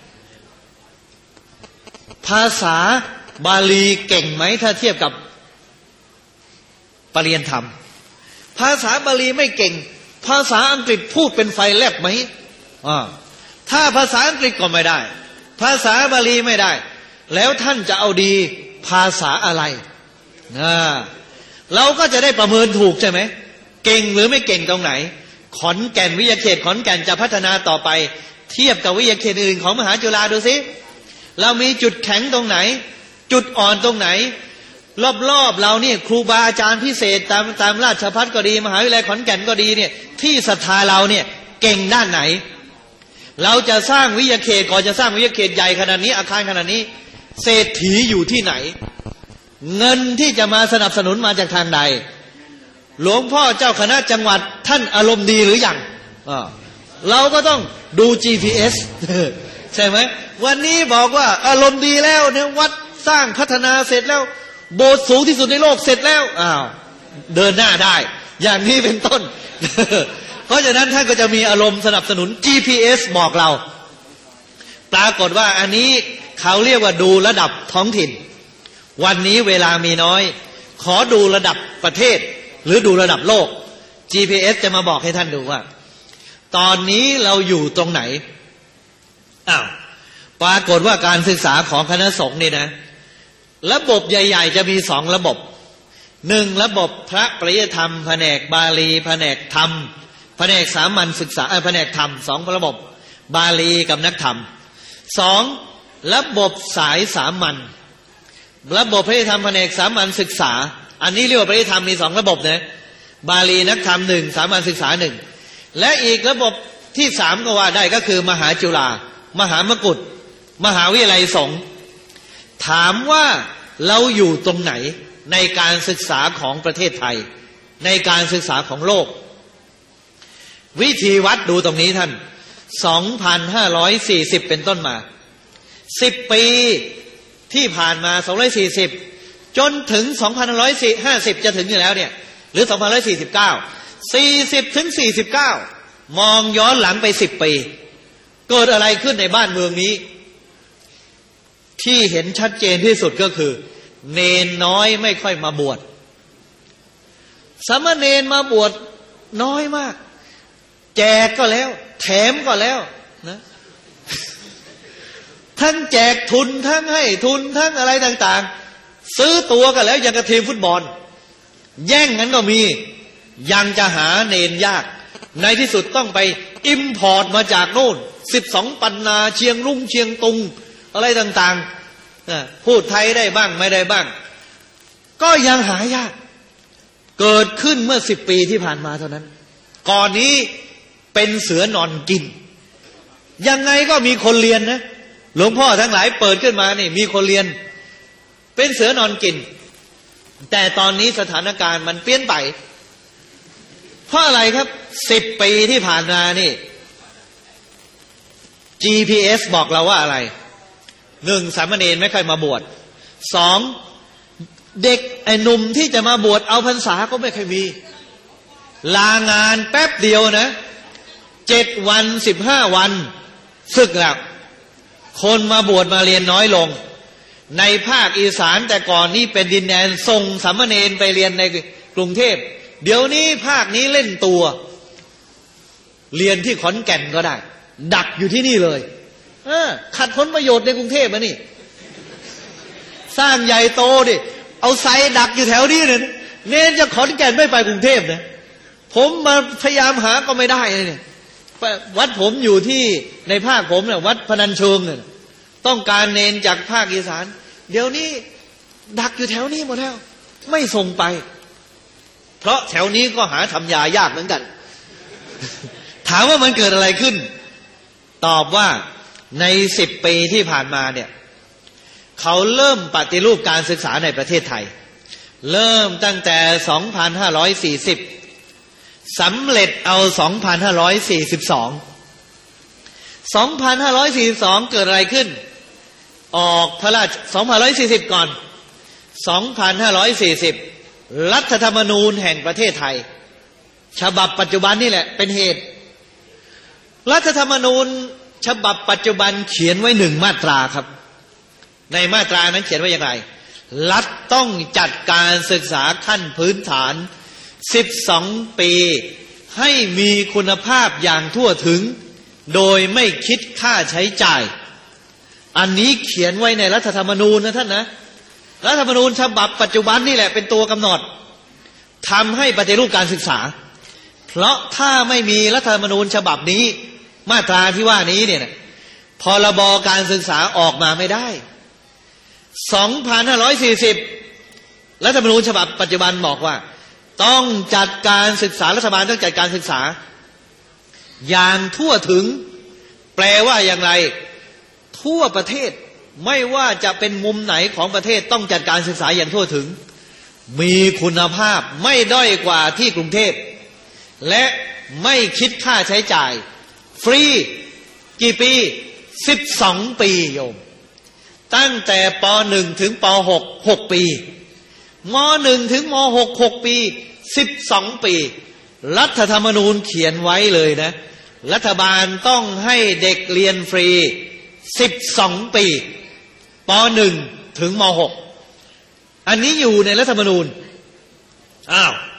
ภาษาบาลีเก่งไหมถ้าเทียบกับปริญญาธรรมภาษาบาลีไม่เก่งภาษาอังกฤษพูดเป็นไฟแลบไหมอ่าถ้าภาษาอังกฤษก็ไม่ได้ภาษาบาลีไม่ได้แล้วท่านจะเอาดีภาษาอะไรนะเราก็จะได้ประเมินถูกใช่ไหมเก่งหรือไม่เก่งตรงไหนขอนแก่นวิทยาเขตขอนแก่นจะพัฒนาต่อไปเทียบกับวิทยาเขตอื่นของมหาจุฬาดูสิเรามีจุดแข็งตรงไหนจุดอ่อนตรงไหนรอบๆเราเนี่ยครูบาอาจารย์พิเศษตามตามราชภัฏก็ดีมหาวิทยาลัยขอนแก่นก็ดีเนี่ยที่ศรัทธาเราเนี่ยเก่งด้านไหนเราจะสร้างวิทยาเขตก่อนจะสร้างวิทยาเขตใหญ่ขนาดนี้อาคารขนาดนี้เศรษฐีอยู่ที่ไหนเงินที่จะมาสนับสนุนมาจากทางใดหลวงพ่อเจ้าคณะจังหวัดท่านอารมณ์ดีหรือยังเราก็ต้องดู จี พี เอส ใช่ไหมวันนี้บอกว่าอารมณ์ดีแล้วเนี่ยวัดสร้างพัฒนาเสร็จแล้วโบสถ์สูงที่สุดในโลกเสร็จแล้วอ้าวเดินหน้าได้อย่างนี้เป็นต้น เพราะฉะนั้นท่านก็จะมีอารมณ์สนับสนุน จี พี เอส บอกเราปรากฏว่าอันนี้เขาเรียกว่าดูระดับท้องถิ่นวันนี้เวลามีน้อยขอดูระดับประเทศหรือดูระดับโลกจี พี เอส จะมาบอกให้ท่านดูว่าตอนนี้เราอยู่ตรงไหนอ้าวปรากฏว่าการศึกษาของคณะสงฆ์นี่นะระบบใหญ่ๆจะมีสองระบบหนึ่งระบบพระปริยธรรมแผนกบาลีแผนกธรรมแผนกสามัญศึกษาแผนกธรรมสองระบบบาลีกับนักธรรมสองระบบสายสามัญระบบปริยธรรมแผนกสามัญศึกษาอันนี้เรียกว่าปริยธรรมมีสองระบบนะบาลีนักธรรมหนึ่งสามัญศึกษาหนึ่งและอีกระบบที่สามก็ว่าได้ก็คือมหาจุฬามหามกุฏมหาวิทยาลัยสงฆ์ถามว่าเราอยู่ตรงไหนในการศึกษาของประเทศไทยในการศึกษาของโลกวิธีวัดดูตรงนี้ท่าน สองพันห้าร้อยสี่สิบ เป็นต้นมาสิบปีที่ผ่านมาสองร้อยสี่สิบจนถึงสองพันห้าร้อยห้าสิบจะถึงอยู่แล้วเนี่ยหรือสองพันห้าร้อยสี่สิบเก้า สี่สิบถึงสี่สิบเก้ามองย้อนหลังไปสิบปีเกิดอะไรขึ้นในบ้านเมืองนี้ที่เห็นชัดเจนที่สุดก็คือเนนน้อยไม่ค่อยมาบวชสามเณรมาบวชน้อยมากแจกก็แล้วแถมก็แล้วนะทั้งแจกทุนทั้งให้ทุนทั้งอะไรต่างๆซื้อตัวกันแล้วอย่างกับทีมฟุตบอลแย่งกันก็มียังจะหาเนนยากในที่สุดต้องไปอิมพอร์ตมาจากโน่นสิบสองปันนาเชียงรุ่งเชียงตุงอะไรต่างๆพูดไทยได้บ้างไม่ได้บ้างก็ยังหายากเกิดขึ้นเมื่อสิบปีที่ผ่านมาเท่านั้นก่อนนี้เป็นเสือนอนกินยังไงก็มีคนเรียนนะหลวงพ่อทั้งหลายเปิดขึ้นมานี่มีคนเรียนเป็นเสือนอนกินแต่ตอนนี้สถานการณ์มันเปลี่ยนไปเพราะอะไรครับสิบปีที่ผ่านมานี่ จี พี เอส บอกเราว่าอะไรหนึ่งสามเณรไม่ค่อยมาบวชสองเด็กไอ้หนุ่มที่จะมาบวชเอาพรรษาก็ไม่ค่อยมีลางานแป๊บเดียวนะเจ็ดวันสิบห้าวันสึกแล้วคนมาบวชมาเรียนน้อยลงในภาคอีสานแต่ก่อนนี้เป็นดินแดนส่งสามเณรไปเรียนในกรุงเทพเดี๋ยวนี้ภาคนี้เล่นตัวเรียนที่ขอนแก่นก็ได้ดักอยู่ที่นี่เลยเออขัดผลประโยชน์ในกรุงเทพมานี่สร้างใหญ่โตดิเอาไซดักอยู่แถวนี้เนี่ยเน้นจะขอนแก่นไม่ไปกรุงเทพนะผมมาพยายามหาก็ไม่ได้เลยเนี่ยวัดผมอยู่ที่ในภาคผมเนี่ยวัดพนัญเชิงเนี่ยต้องการเนนจากภาคอีสานเดี๋ยวนี้ดักอยู่แถวนี้หมดแล้วไม่ส่งไปเพราะแถวนี้ก็หาทำยายากเหมือนกันถามว่ามันเกิดอะไรขึ้นตอบว่าในสิบปีที่ผ่านมาเนี่ยเขาเริ่มปฏิรูปการศึกษาในประเทศไทยเริ่มตั้งแต่สองพันห้าร้อยสี่สิบสำเร็จเอาสองพันห้าร้อยสี่สิบสอง สองพันห้าร้อยสี่สิบสองเกิดอะไรขึ้นออกพระราชสองพันห้าร้อยสี่สิบก่อนสองพันห้าร้อยสี่สิบรัฐธรรมนูญแห่งประเทศไทยฉบับปัจจุบันนี่แหละเป็นเหตุรัฐธรรมนูญฉบับปัจจุบันเขียนไว้หนึ่งมาตราครับในมาตรานั้นเขียนไว้อย่างไรรัฐต้องจัดการศึกษาขั้นพื้นฐานสิบสองปีให้มีคุณภาพอย่างทั่วถึงโดยไม่คิดค่าใช้จ่ายอันนี้เขียนไว้ในรัฐธรรมนูญนะท่านนะรัฐธรรมนูญฉบับปัจจุบันนี่แหละเป็นตัวกำหนดทำให้ปฏิรูปการศึกษาเพราะถ้าไม่มีรัฐธรรมนูญฉบับนี้มาตราที่ว่านี้เนี่ยพรบการศึกษาออกมาไม่ได้สองพันห้าร้อยสี่สิบรัฐธรรมนูญฉบับปัจจุบันบอกว่าต้องจัดการศึกษารัฐบาลต้องจัดการศึกษาอย่างทั่วถึงแปลว่าอย่างไรทั่วประเทศไม่ว่าจะเป็นมุมไหนของประเทศต้องจัดการศึกษาอย่างทั่วถึงมีคุณภาพไม่ด้อยกว่าที่กรุงเทพและไม่คิดค่าใช้จ่ายฟรีกี่ปีสิบสองปีโยมตั้งแต่ป.หนึ่ง ถึงป.หก หกปีม.หนึ่ง ถึงม.หก หกปีสิบสองปีรัฐธรรมนูญเขียนไว้เลยนะรัฐบาลต้องให้เด็กเรียนฟรีสิบสองปีป.หนึ่ง ถึงม.หกอันนี้อยู่ในรัฐธรรมนูญอ้าว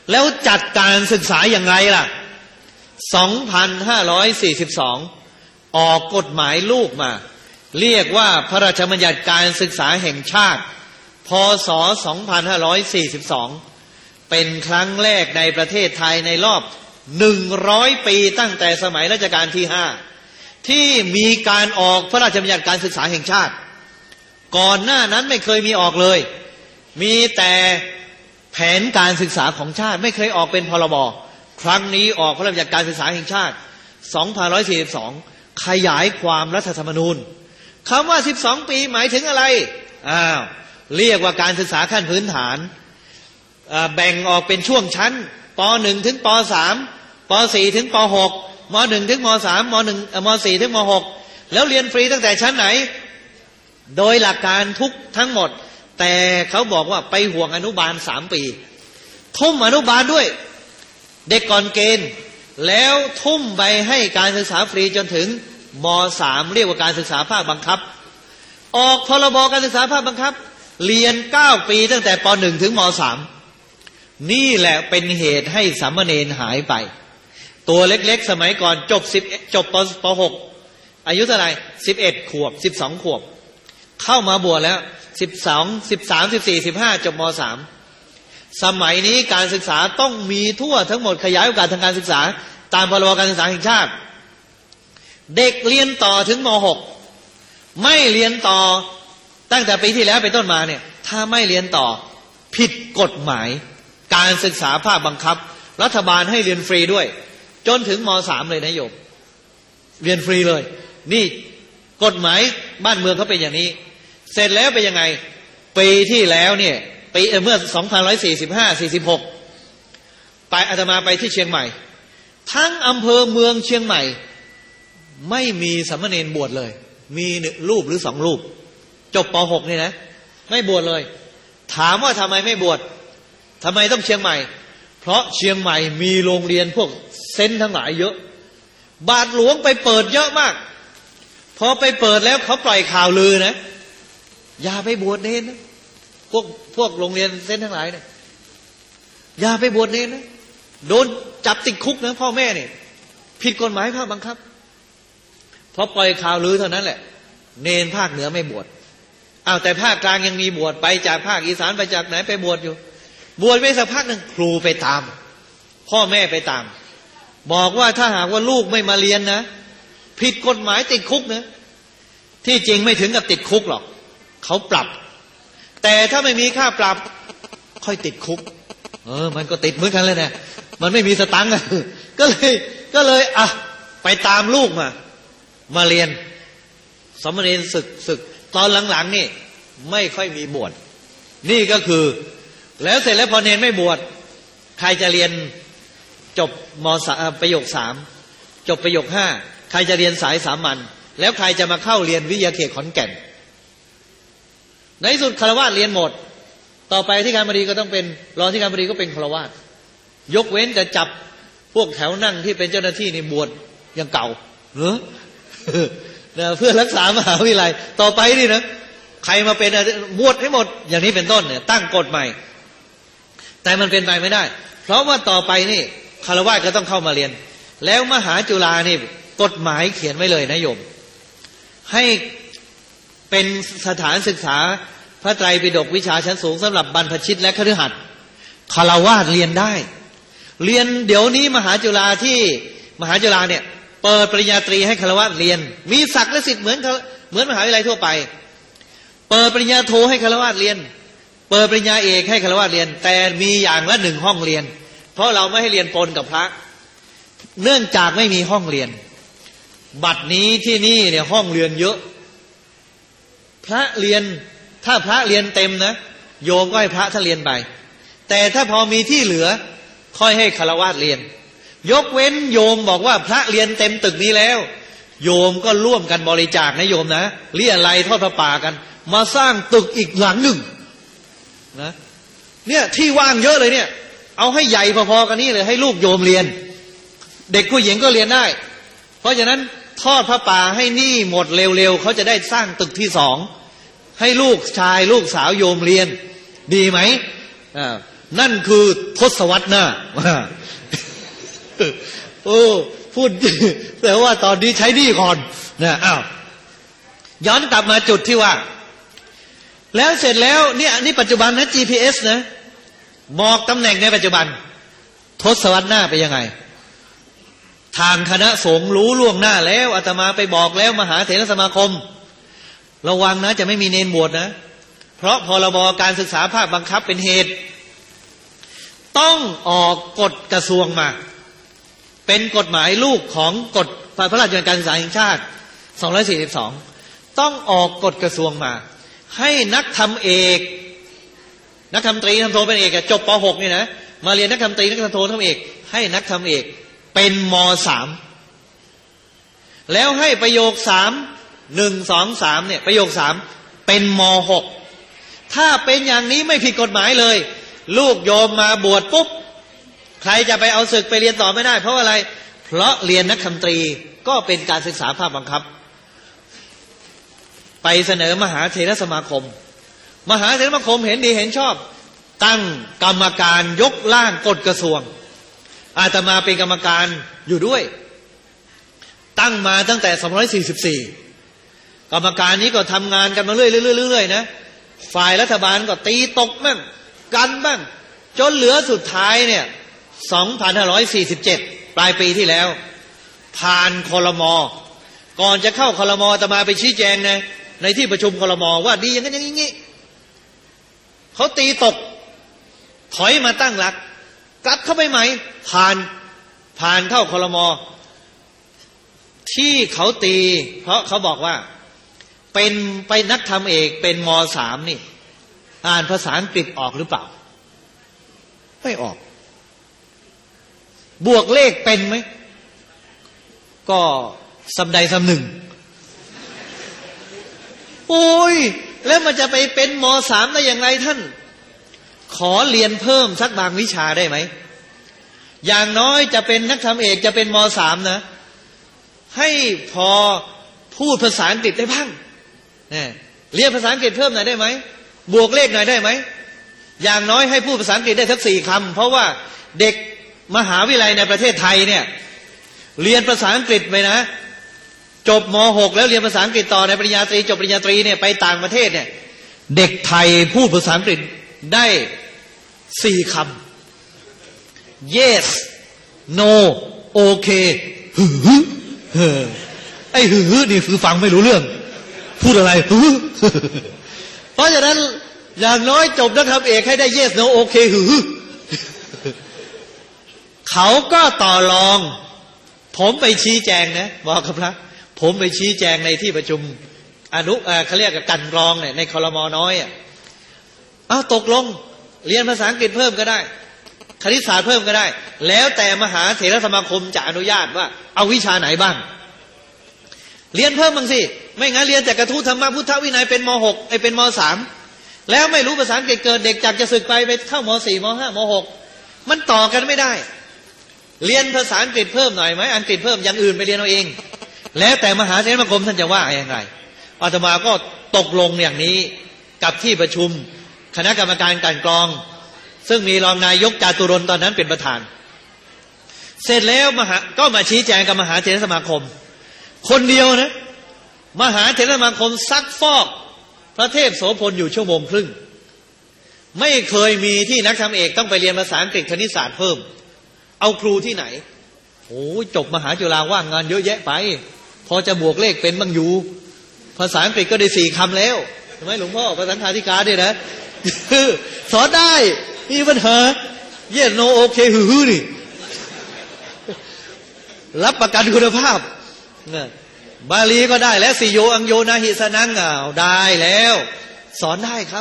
แล้วจัดการศึกษาอย่างไรล่ะสองพันห้าร้อยสี่สิบสองออกกฎหมายลูกมาเรียกว่าพระราชบัญญัติการศึกษาแห่งชาติพ.ศ. สองพันห้าร้อยสี่สิบสองเป็นครั้งแรกในประเทศไทยในรอบหนึ่งร้อยปีตั้งแต่สมัยรัชกาลที่ห้าที่มีการออกพระราชบัญญัติการศึกษาแห่งชาติก่อนหน้านั้นไม่เคยมีออกเลยมีแต่แผนการศึกษาของชาติไม่เคยออกเป็นพรบครั้งนี้ออกพระราชบัญญัติการศึกษาแห่งชาติสองพันห้าร้อยสี่สิบสองขยายความรัฐธรรมนูญคำว่าสิบสองปีหมายถึงอะไรอ้าวเรียกว่าการศึกษาขั้นพื้นฐานแบ่งออกเป็นช่วงชั้นป.หนึ่ง ถึงป.สาม ป.สี่ ถึงป.หก ม.หนึ่ง ถึงม.สาม ม.หนึ่ง ม.สี่ ถึงม.หกแล้วเรียนฟรีตั้งแต่ชั้นไหนโดยหลักการทุกทั้งหมดแต่เขาบอกว่าไปห่วงอนุบาลสามปีทุ่มอนุบาลด้วยเด็กก่อนเกณฑ์แล้วทุ่มไปให้การศึกษาฟรีจนถึงม.สาม เรียกว่าการศึกษาภาคบังคับออกพรบการศึกษาภาคบังคับเรียนเก้าปีตั้งแต่ป.หนึ่ง ถึงม.สาม นี่แหละเป็นเหตุให้สามเณรหายไปตัวเล็กๆสมัยก่อนจบสิบจบป.หกอายุเท่าไหร่สิบเอ็ดขวบสิบสองขวบเข้ามาบวชแล้วสิบสอง สิบสาม สิบสี่ สิบห้าจบม.สาม สมัยนี้การศึกษาต้องมีทั่วทั้งหมดขยายโอกาสทางการศึกษาตามพรบการศึกษาแห่งชาติเด็กเรียนต่อถึงม.หกไม่เรียนต่อตั้งแต่ปีที่แล้วเป็นต้นมาเนี่ยถ้าไม่เรียนต่อผิดกฎหมายการศึกษาภาคบังคับรัฐบาลให้เรียนฟรีด้วยจนถึงม.สาม เลยนะโยมเรียนฟรีเลยนี่กฎหมายบ้านเมืองเขาเป็นอย่างนี้เสร็จแล้วเป็นยังไงปีที่แล้วเนี่ยปีเมื่อสองพันหนึ่งร้อยสี่สิบห้า สี่สิบหกไปอาตมาไปที่เชียงใหม่ทั้งอำเภอเมืองเชียงใหม่ไม่มีสามเณรบวชเลยมีหนึ่งรูปหรือสองรูปจบป.หกนี่นะไม่บวชเลยถามว่าทำไมไม่บวชทำไมต้องเชียงใหม่เพราะเชียงใหม่มีโรงเรียนพวกเซนทั้งหลายเยอะบาทหลวงไปเปิดเยอะมากพอไปเปิดแล้วเขาปล่อยข่าวลือนะอย่าไปบวชเนรนะพวกพวกโรงเรียนเซนทั้งหลายเนี่ยอย่าไปบวชเนรนะโดนจับติดคุกนะพ่อแม่เนี่ยผิดกฎหมายภาคบังคับพอปล่อยข่าวลือเท่านั้นแหละเนรภาคเหนือไม่บวชอ้าวแต่ภาคกลางยังมีบวชไปจากภาคอีสานไปจากไหนไปบวชอยู่บวชไปสักพักหนึ่งครูไปตามพ่อแม่ไปตามบอกว่าถ้าหากว่าลูกไม่มาเรียนนะผิดกฎหมายติดคุกนะที่จริงไม่ถึงกับติดคุกหรอกเขาปรับแต่ถ้าไม่มีค่าปรับค่อยติดคุกเออมันก็ติดเหมือนกันเลยนะมันไม่มีสตังค์อ่ะก็เลยก็เลยอ่ะไปตามลูกมามาเรียนสามเณรศึกศึกตอนหลังๆนี่ไม่ค่อยมีบวชนี่ก็คือแล้วเสร็จแล้วพอเนรไม่บวชใครจะเรียนจบม.สามประโยคสามจบประโยคห้าใครจะเรียนสายสามัญแล้วใครจะมาเข้าเรียนวิทยาเขตขอนแก่นในที่สุดฆราวาสเรียนหมดต่อไปที่การบดีก็ต้องเป็นรองที่การบดีก็เป็นฆราวาสยกเว้นจะจับพวกแถวนั่งที่เป็นเจ้าหน้าที่ในบวชยังเก่าเหรอ เพื่อรักษามหาวิทยาลัยต่อไปนี่นะใครมาเป็นบวชให้หมดอย่างนี้เป็นต้นเนี่ยตั้งกฎใหม่แต่มันเป็นไปไม่ได้เพราะว่าต่อไปนี่ฆราวาสก็ต้องเข้ามาเรียนแล้วมหาจุฬานี่กฎหมายเขียนไว้เลยนะโยมให้เป็นสถานศึกษาพระไตรปิฎกวิชาชั้นสูงสำหรับบรรพชิตและคฤหัสถ์ฆราวาสเรียนได้เรียนเดี๋ยวนี้มหาจุฬาที่มหาจุฬาเนี่ยเปิดปริญญาตรีให้ฆราวาสเรียนมีศักดิ์และสิทธิ์เหมือนเหมือนมหาวิทยาลัยทั่วไปเปิดปริญญาโทให้ฆราวาสเรียนเปิดปริญญาเอกให้ฆราวาสเรียนแต่มีอย่างละหนึ่งห้องเรียนเพราะเราไม่ให้เรียนปนกับพระเนื่องจากไม่มีห้องเรียนบัดนี้ที่นี่เนี่ยห้องเรียนเยอะพระเรียนถ้าพระเรียนเต็มนะโยมก็ให้พระท่านเรียนไปแต่ถ้าพอมีที่เหลือค่อยให้ฆราวาสเรียนยกเว้นโยมบอกว่าพระเรียนเต็มตึกนี้แล้วโยมก็ร่วมกันบริจาคนะโยมนะเรียอะไรทอดพระป่ากันมาสร้างตึกอีกหลังหนึ่งนะเนี่ยที่ว่างเยอะเลยเนี่ยเอาให้ใหญ่พอๆกันนี่เลยให้ลูกโยมเรียนเด็กผู้หญิงก็เรียนได้เพราะฉะนั้นทอดพระป่าให้หนี้หมดเร็วๆเขาจะได้สร้างตึกที่สองให้ลูกชายลูกสาวโยมเรียนดีไหมอ่านั่นคือทศวรรษหน้าโอ้พูดแต่ว่าตอนนี้ใช้หนี้ก่อนนะอ้าวย้อนกลับมาจุดที่ว่าแล้วเสร็จแล้วเนี่ยนี่ปัจจุบันนะ จี พี เอส นะบอกตำแหน่งในปัจจุบันทศวรรษหน้าไปยังไงทางคณะสงฆ์รู้ล่วงหน้าแล้วอาตมาไปบอกแล้วมหาเถรสมาคมระวังนะจะไม่มีเนนบวชนะเพราะพรบการศึกษาภาคบังคับเป็นเหตุต้องออกกฎกระทรวงมาเป็นกฎหมายลูกของกฎพระราชบัญญัติการศึกษาแห่งชาติสองร้อยสี่สิบสองต้องออกกฎกระทรวงมาให้นักธรรมเอกนักธรรมตรีธรรมโทเป็นเอกจบป หก นี่นะมาเรียนนักธรรมตรีนักธรรมโทธรรมเอกให้นักธรรมเอกเป็นม สามแล้วให้ประโยคสาม หนึ่ง สอง สามเนี่ยประโยคสามเป็นม หกถ้าเป็นอย่างนี้ไม่ผิดกฎหมายเลยลูกโยมมาบวชปุ๊บใครจะไปเอาศึกไปเรียนต่อไม่ได้เพราะอะไรเพราะเรียนนักธรรมตรีก็เป็นการศึกษาภาคบังคับไปเสนอมหาเถรสมาคมมหาเถรสมาคมเห็นดีเห็นชอบตั้งกรรมการยกร่างกฎกระทรวงอาตมาเป็นกรรมการอยู่ด้วยตั้งมาตั้งแต่สองพันห้าร้อยสี่สิบสี่กรรมการนี้ก็ทำงานกันมาเรื่อยๆๆๆนะฝ่ายรัฐบาลก็ตีตกบ้างกันบ้างจนเหลือสุดท้ายเนี่ยสองพันห้าร้อยสี่สิบเจ็ดปลายปีที่แล้วผ่านครม.ก่อนจะเข้าครม.อาตมาไปชี้แจงนะในที่ประชุมครม.ว่าดีอย่างนั้นอย่างนี้เขาตีตกถอยมาตั้งหลักกลับเข้าไปใหม่ผ่านผ่านเข้าครม.ที่เขาตีเพราะเขาบอกว่าเป็นไปนักธรรมเอกเป็นม.สามนี่อ่านภาษาอังกฤษออกหรือเปล่าไม่ออกบวกเลขเป็นไหมก็สำใดสำหนึ่งโอ้ยแล้วมันจะไปเป็นม.สามได้อย่างไรท่านขอเรียนเพิ่มสักบางวิชาได้ไหมอย่างน้อยจะเป็นนักธรรมเอกจะเป็นม.สามนะให้พอพูดภาษาอังกฤษได้บ้างเนี่ยเรียนภาษาอังกฤษเพิ่มหน่อยได้ไหมบวกเลขหน่อยได้ไหมอย่างน้อยให้พูดภาษาอังกฤษได้สักสี่คำเพราะว่าเด็กมหาวิทยาลัยในประเทศไทยเนี่ยเรียนภาษาอังกฤษไปนะจบม หกแล้วเรียนภาษาอังกฤษต่อในปริญญาตรีจบปริญญาตรีเนี่ยไปต่างประเทศเนี่ยเด็กไทยพูดภาษาอังกฤษได้สี่คำ yes no okay หือไอ้หือนี่คือฟังไม่รู้เรื่องพูดอะไรหือเพราะฉะนั้นอย่างน้อยจบนักธรรมเอกให้ได้ yes no okay หือเขาก็ต่อรองผมไปชี้แจงนะบอกกับพระผมไปชี้แจงในที่ประชุมอนุเอ่อเขาเรียกกันกรองเนี่ยในครม.น้อยอ่ะอ้าวตกลงเรียนภาษาอังกฤษเพิ่มก็ได้คณิตศาสตร์เพิ่มก็ได้แล้วแต่มหาเถรสมาคมจะอนุญาตว่าเอาวิชาไหนบ้างเรียนเพิ่มบ้างสิไม่งั้นเรียนแต่กระทู้ธรรมะพุทธวินัยเป็นม หกไอ้เป็นม สามแล้วไม่รู้ภาษาอังกฤษเกิดเด็กจากจะศึกไปไปเข้าม สี่ม ห้าม หกมันต่อกันไม่ได้เรียนภาษาอังกฤษเพิ่มหน่อยไหมอังกฤษเพิ่มอย่างอื่นไปเรียนเอาเองแล้วแต่มหาเถรสมาคมท่านจะว่าอย่างไรอาตมาก็ตกลงอย่างนี้กับที่ประชุมคณะกรรมการกลั่นกรองซึ่งมีรองนายกจาตุรนต์ตอนนั้นเป็นประธานเสร็จแล้วมหาก็มาชี้แจงกับมหาเถรสมาคมคนเดียวนะมหาเถรสมาคมซักฟอกพระเทพโสพลอยู่ชั่วโมงครึ่งไม่เคยมีที่นักธรรมเอกต้องไปเรียนภาษาอังกฤษคณิตศาสตร์เพิ่มเอาครูที่ไหนโอ้จบมหาจุฬาว่างงานเยอะแยะไปพอจะบวกเลขเป็นบ้างอยู่ภาษาอังกฤษก็ได้สี่คำแล้วใช่ไหมหลวงพ่อภาษาธิการด้วยนะสอนได้มีปัญหาเย็นโนโอเคฮือนี่รับประกันคุณภาพบาลีก็ได้แล้วสิโยอังโยนาหิสนังอ่าวได้แล้วสอนได้ครับ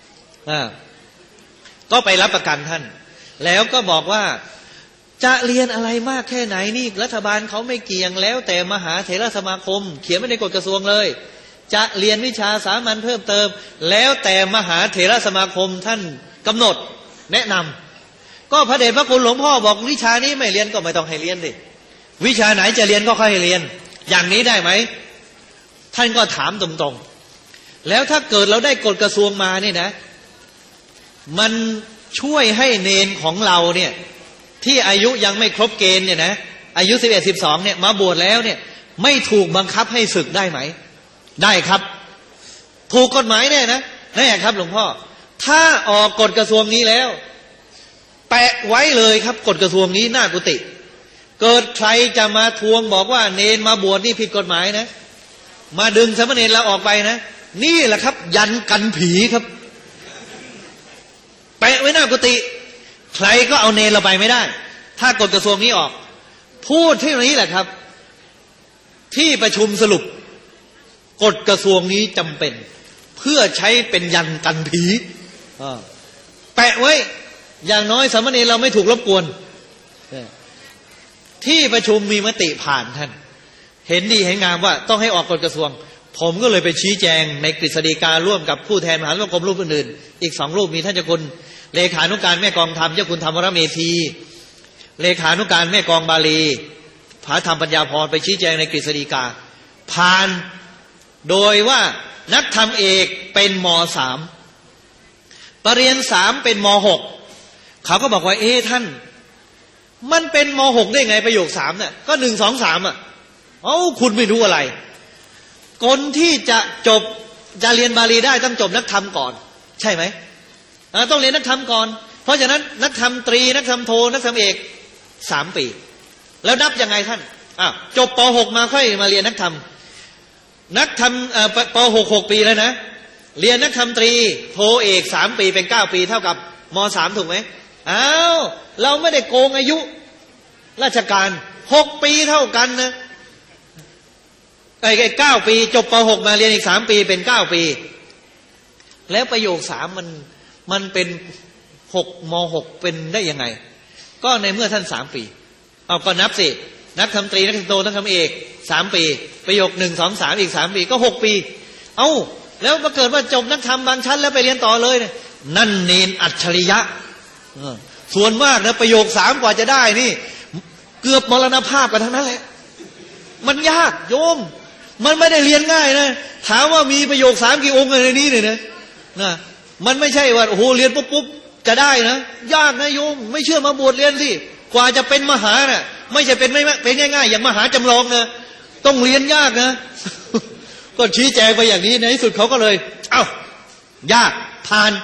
ก็ไปรับประกันท่านแล้วก็บอกว่าจะเรียนอะไรมากแค่ไหนนี่รัฐบาลเขาไม่เกี่ยงแล้วแต่มหาเถรสมาคมเขียนไว้ในกฎกระทรวงเลยจะเรียนวิชาสามัญเพิ่มเติมแล้วแต่มหาเถรสมาคมท่านกำหนดแนะนำก็พระเดชพระคุณหลวงพ่อบอกวิชานี้ไม่เรียนก็ไม่ต้องให้เรียนดิวิชาไหนจะเรียนก็ค่อยให้เรียนอย่างนี้ได้ไหมท่านก็ถามตรงๆแล้วถ้าเกิดเราได้กฎกระทรวงมานี่นะมันช่วยให้เนนของเราเนี่ยที่อายุยังไม่ครบเกณฑ์เนี่ยนะอายุสิบเอ็ดสิบสองเนี่ยมาบวชแล้วเนี่ยไม่ถูกบังคับให้ศึกได้ไหมได้ครับถูกกฎหมายแน่นะแน่ครับหลวงพ่อถ้าออกกฎกระทรวงนี้แล้วแปะไว้เลยครับกฎกระทรวงนี้หน้ากุฏิเกิดใครจะมาทวงบอกว่าเนนมาบวชนี่ผิดกฎหมายนะมาดึงสามเณรเราออกไปนะนี่แหละครับยันกันผีครับแปะไว้หน้ากุฏิใครก็เอาเนรเราไปไม่ได้ถ้ากฎกระทรวงนี้ออกพูดที่นี้แหละครับที่ประชุมสรุปกฎกระทรวงนี้จำเป็นเพื่อใช้เป็นยันกันผีแปะไว้อย่างน้อยสามเณรเราไม่ถูกรบกวนที่ประชุมมีมติผ่านท่านเห็นดีเห็นงามว่าต้องให้ออกกฎกระทรวงผมก็เลยไปชี้แจงในกฤษฎีการ่วมกับผู้แทนมหาสมาคมรูปอื่นๆอีกสองรูปมีท่านเจ้าคุณเลขานุการแม่กองธรรมเจ้าคุณธรรมรเมธีเลขานุการแม่กองบาลีผาธรรมปัญญาพรไปชี้แจงในกฤษฎีกาผ่านโดยว่านักธรรมเอกเป็นม.สาม ปรริญญาสามเป็นม.หก เขาก็บอกว่าเอ๊ะท่านมันเป็นม.หก ได้ไงประโยคสามเนี่ยก็หนึ่งสองสามอ่ะเอ้าคุณไม่รู้อะไรคนที่จะจบจะเรียนบาลีได้ต้องจบนักธรรมก่อนใช่ไหมต้องเรียนนักธรรมก่อนเพราะฉะนั้นนักธรรมตรีนักธรรมโทนักธรรมเอกสามปีแล้วนับยังไงท่านอ้าวจบป.หก มาค่อยมาเรียนนักธรรมนักธรรมป.หก หกปีแล้วนะเรียนนักธรรมตรีโทเอกสามปีเป็นเก้าปีเท่ากับม.สาม ถูกไหมอ้าวเราไม่ได้โกงอายุราชการหกปีเท่ากันนะไอ้เก้าปีจบป.หก มาเรียนอีกสามปีเป็นเก้าปีแล้วประโยคสามมันมันเป็นหกม.หกเป็นได้ยังไงก็ในเมื่อท่านสามปีเอาก็นับสินักธรรมตรีนักธรรมโทนักธรรมเอกสามปีประโยคหนึ่งสองสามอีกสามปีก็หกปีเอ้าแล้วมาเกิดว่าจบนักธรรมบางชั้นแล้วไปเรียนต่อเลยเนี่ยนั่นเนนอัจฉริยะส่วนมากนะประโยคสามกว่าจะได้นี่เกือบมรณภาพกันทั้งนั้นแหละมันยากโยมมันไม่ได้เรียนง่ายนะถามว่ามีประโยคสามกี่องค์ในนี้เนี่ยนะนะมันไม่ใช่ว่าโอ้โหเรียนปุ๊บปุ๊บจะได้นะยากนะโยมไม่เชื่อมาบวชเรียนสิกว่าจะเป็นมหาน่ะไม่ใช่เป็นไม่เป็นง่ายๆอย่างมหาจำลองนะต้องเรียนยากนะก็ชี้แจงไปอย่างนี้ในที่สุดเขาก็เลยเอ้ายากผ่าน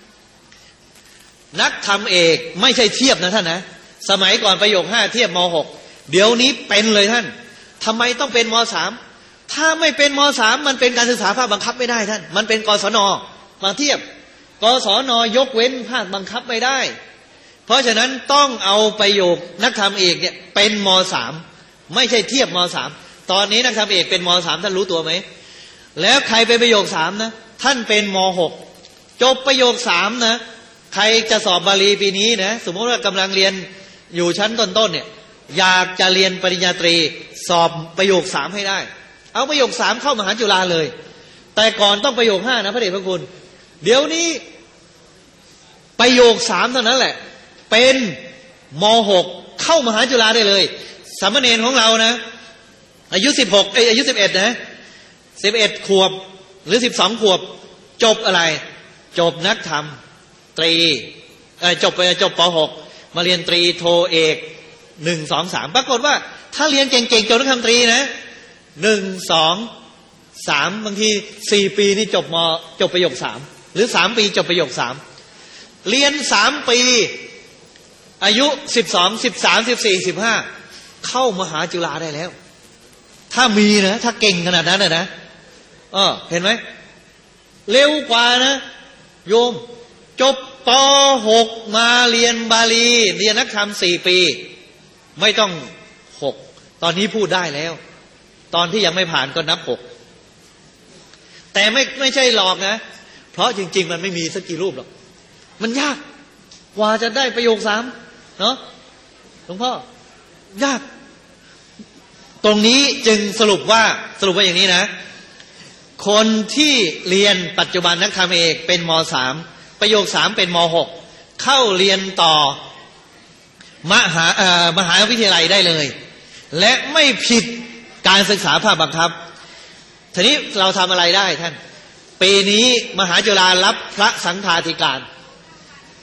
นักธรรมเอกไม่ใช่เทียบนะท่านนะสมัยก่อนประโยคห้าเทียบม.หกเดี๋ยวนี้เป็นเลยท่านทำไมต้องเป็นม.สามถ้าไม่เป็นม.สามมันเป็นการศึกษาภาคบังคับไม่ได้ท่านมันเป็นกศน.มาเทียบกศน.ยกเว้นภาคบังคับไม่ได้เพราะฉะนั้นต้องเอาประโยคนักธรรมเอกเนี่ยเป็นม.สามไม่ใช่เทียบม.สามตอนนี้นักธรรมเอกเป็นม.สามท่านรู้ตัวไหมแล้วใครเป็นประโยคสามนะท่านเป็นม.หกจบประโยคสามนะใครจะสอบบาลีปีนี้นะสมมติว่ากำลังเรียนอยู่ชั้นต้นๆเนี่ยอยากจะเรียนปริญญาตรีสอบประโยคสามให้ได้เอาประโยคสามเข้ามหาจุฬาเลยแต่ก่อนต้องประโยคห้านะพระเดชพระคุณเดี๋ยวนี้ประโยคสามเท่านั้นแหละเป็นม.หกเข้ามหาจุฬาได้เลยสามเณรของเรานะอายุสิบหกเอ้ยอายุสิบเอ็ดนะสิบเอ็ดขวบหรือสิบสองขวบจบอะไรจบนักธรรมตรีเอ่อจบไปจบป.หกมาเรียนตรีโทเอกหนึ่งสองสามปรากฏว่าถ้าเรียนเก่งๆจบนักธรรมตรีนะหนึ่งสองสามบางทีสี่ปีนี่จบมจบประโยคสามหรือสามปีจบประโยคสามเรียนสามปีอายุสิบสองสิบสามสิบสี่สิบห้าเข้ามหาจุฬาได้แล้วถ้ามีนะถ้าเก่งขนาดนั้นนะนะเออเห็นไหมเร็วกว่านะโยมจบป.หกมาเรียนบาลีเรียนนักธรรมสี่ปีไม่ต้องหกตอนนี้พูดได้แล้วตอนที่ยังไม่ผ่านก็นับหกแต่ไม่ไม่ใช่หลอกนะเพราะจริงๆมันไม่มีสักกี่รูปหรอกมันยากกว่าจะได้ประโยคสามเนาะหลวงพ่อยากตรงนี้จึงสรุปว่าสรุปว่าอย่างนี้นะคนที่เรียนปัจจุบันนักธรรมเอกเป็นม.สามประโยคสามเป็นม.หกเข้าเรียนต่อมหาเอ่อมหาวิทยาลัยได้เลยและไม่ผิดการศึกษาภาคบังคับทีนี้เราทำอะไรได้ท่านปีนี้มหาจุฬารับพระสังฆาธิการ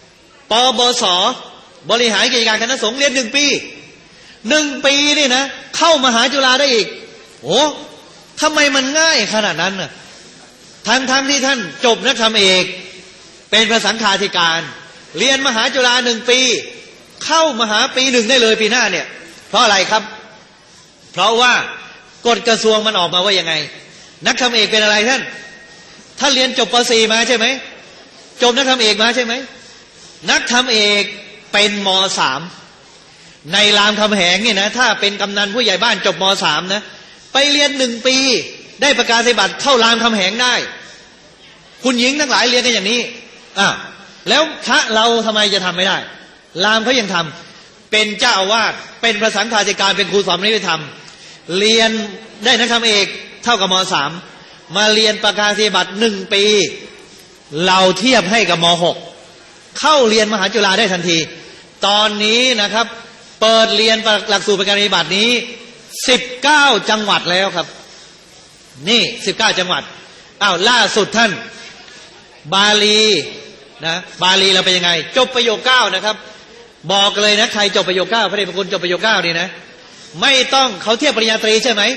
ปบสบริหารกิจการคณะสงฆ์เรียนหนึ่งปีหนึ่งปีนี่นะเข้ามหาจุฬาได้อีกโอ้ทำไมมันง่ายขนาดนั้นน่ะทั้งทั้งที่ท่านจบนักธรรมเอกเป็นพระสังฆาธิการเรียนมหาจุฬาหนึ่งปีเข้ามหาปีหนึ่งได้เลยปีหน้าเนี่ยเพราะอะไรครับเพราะว่ากฎกระทรวงมันออกมาว่ายังไงนักธรรมเอกเป็นอะไรท่านท่านเรียนจบป.สี่ มาใช่ไหมจบนักธรรมเอกมาใช่ไหมนักธรรมเอกเป็นม.สาม ในรามคำแหงเนี่ยนะถ้าเป็นกำนันผู้ใหญ่บ้านจบม.สาม นะไปเรียนหนึ่งปีได้ประกาศนียบัตรเข้ารามคำแหงได้คุณหญิงทั้งหลายเรียนกันอย่างนี้อ่ะแล้วพระเราทำไมจะทำไม่ได้รามเขายังทำเป็นเจ้าอาวาสเป็นพระสังฆาธิการเป็นครูสอนนิติธรรมเรียนได้นักธรรมเอกเท่ากับม.สาม มาเรียนประกาศนียบัตรหนึ่งปีเราเทียบให้กับม.หก เข้าเรียนมหาจุฬาได้ทันทีตอนนี้นะครับเปิดเรียนหลักสูตรประกาศนียบัตรนี้สิบเก้าจังหวัดแล้วครับนี่สิบเก้าจังหวัดอ้าวล่าสุดท่านบาลีนะบาลีเราเป็นยังไงจบประโยคเก้านะครับบอกเลยนะใครจบประโยคเก้าพระเดชพระคุณจบประโยคเก้านี่นะไม่ต้องเขาเทียบปริญญาตรีใช่ไหม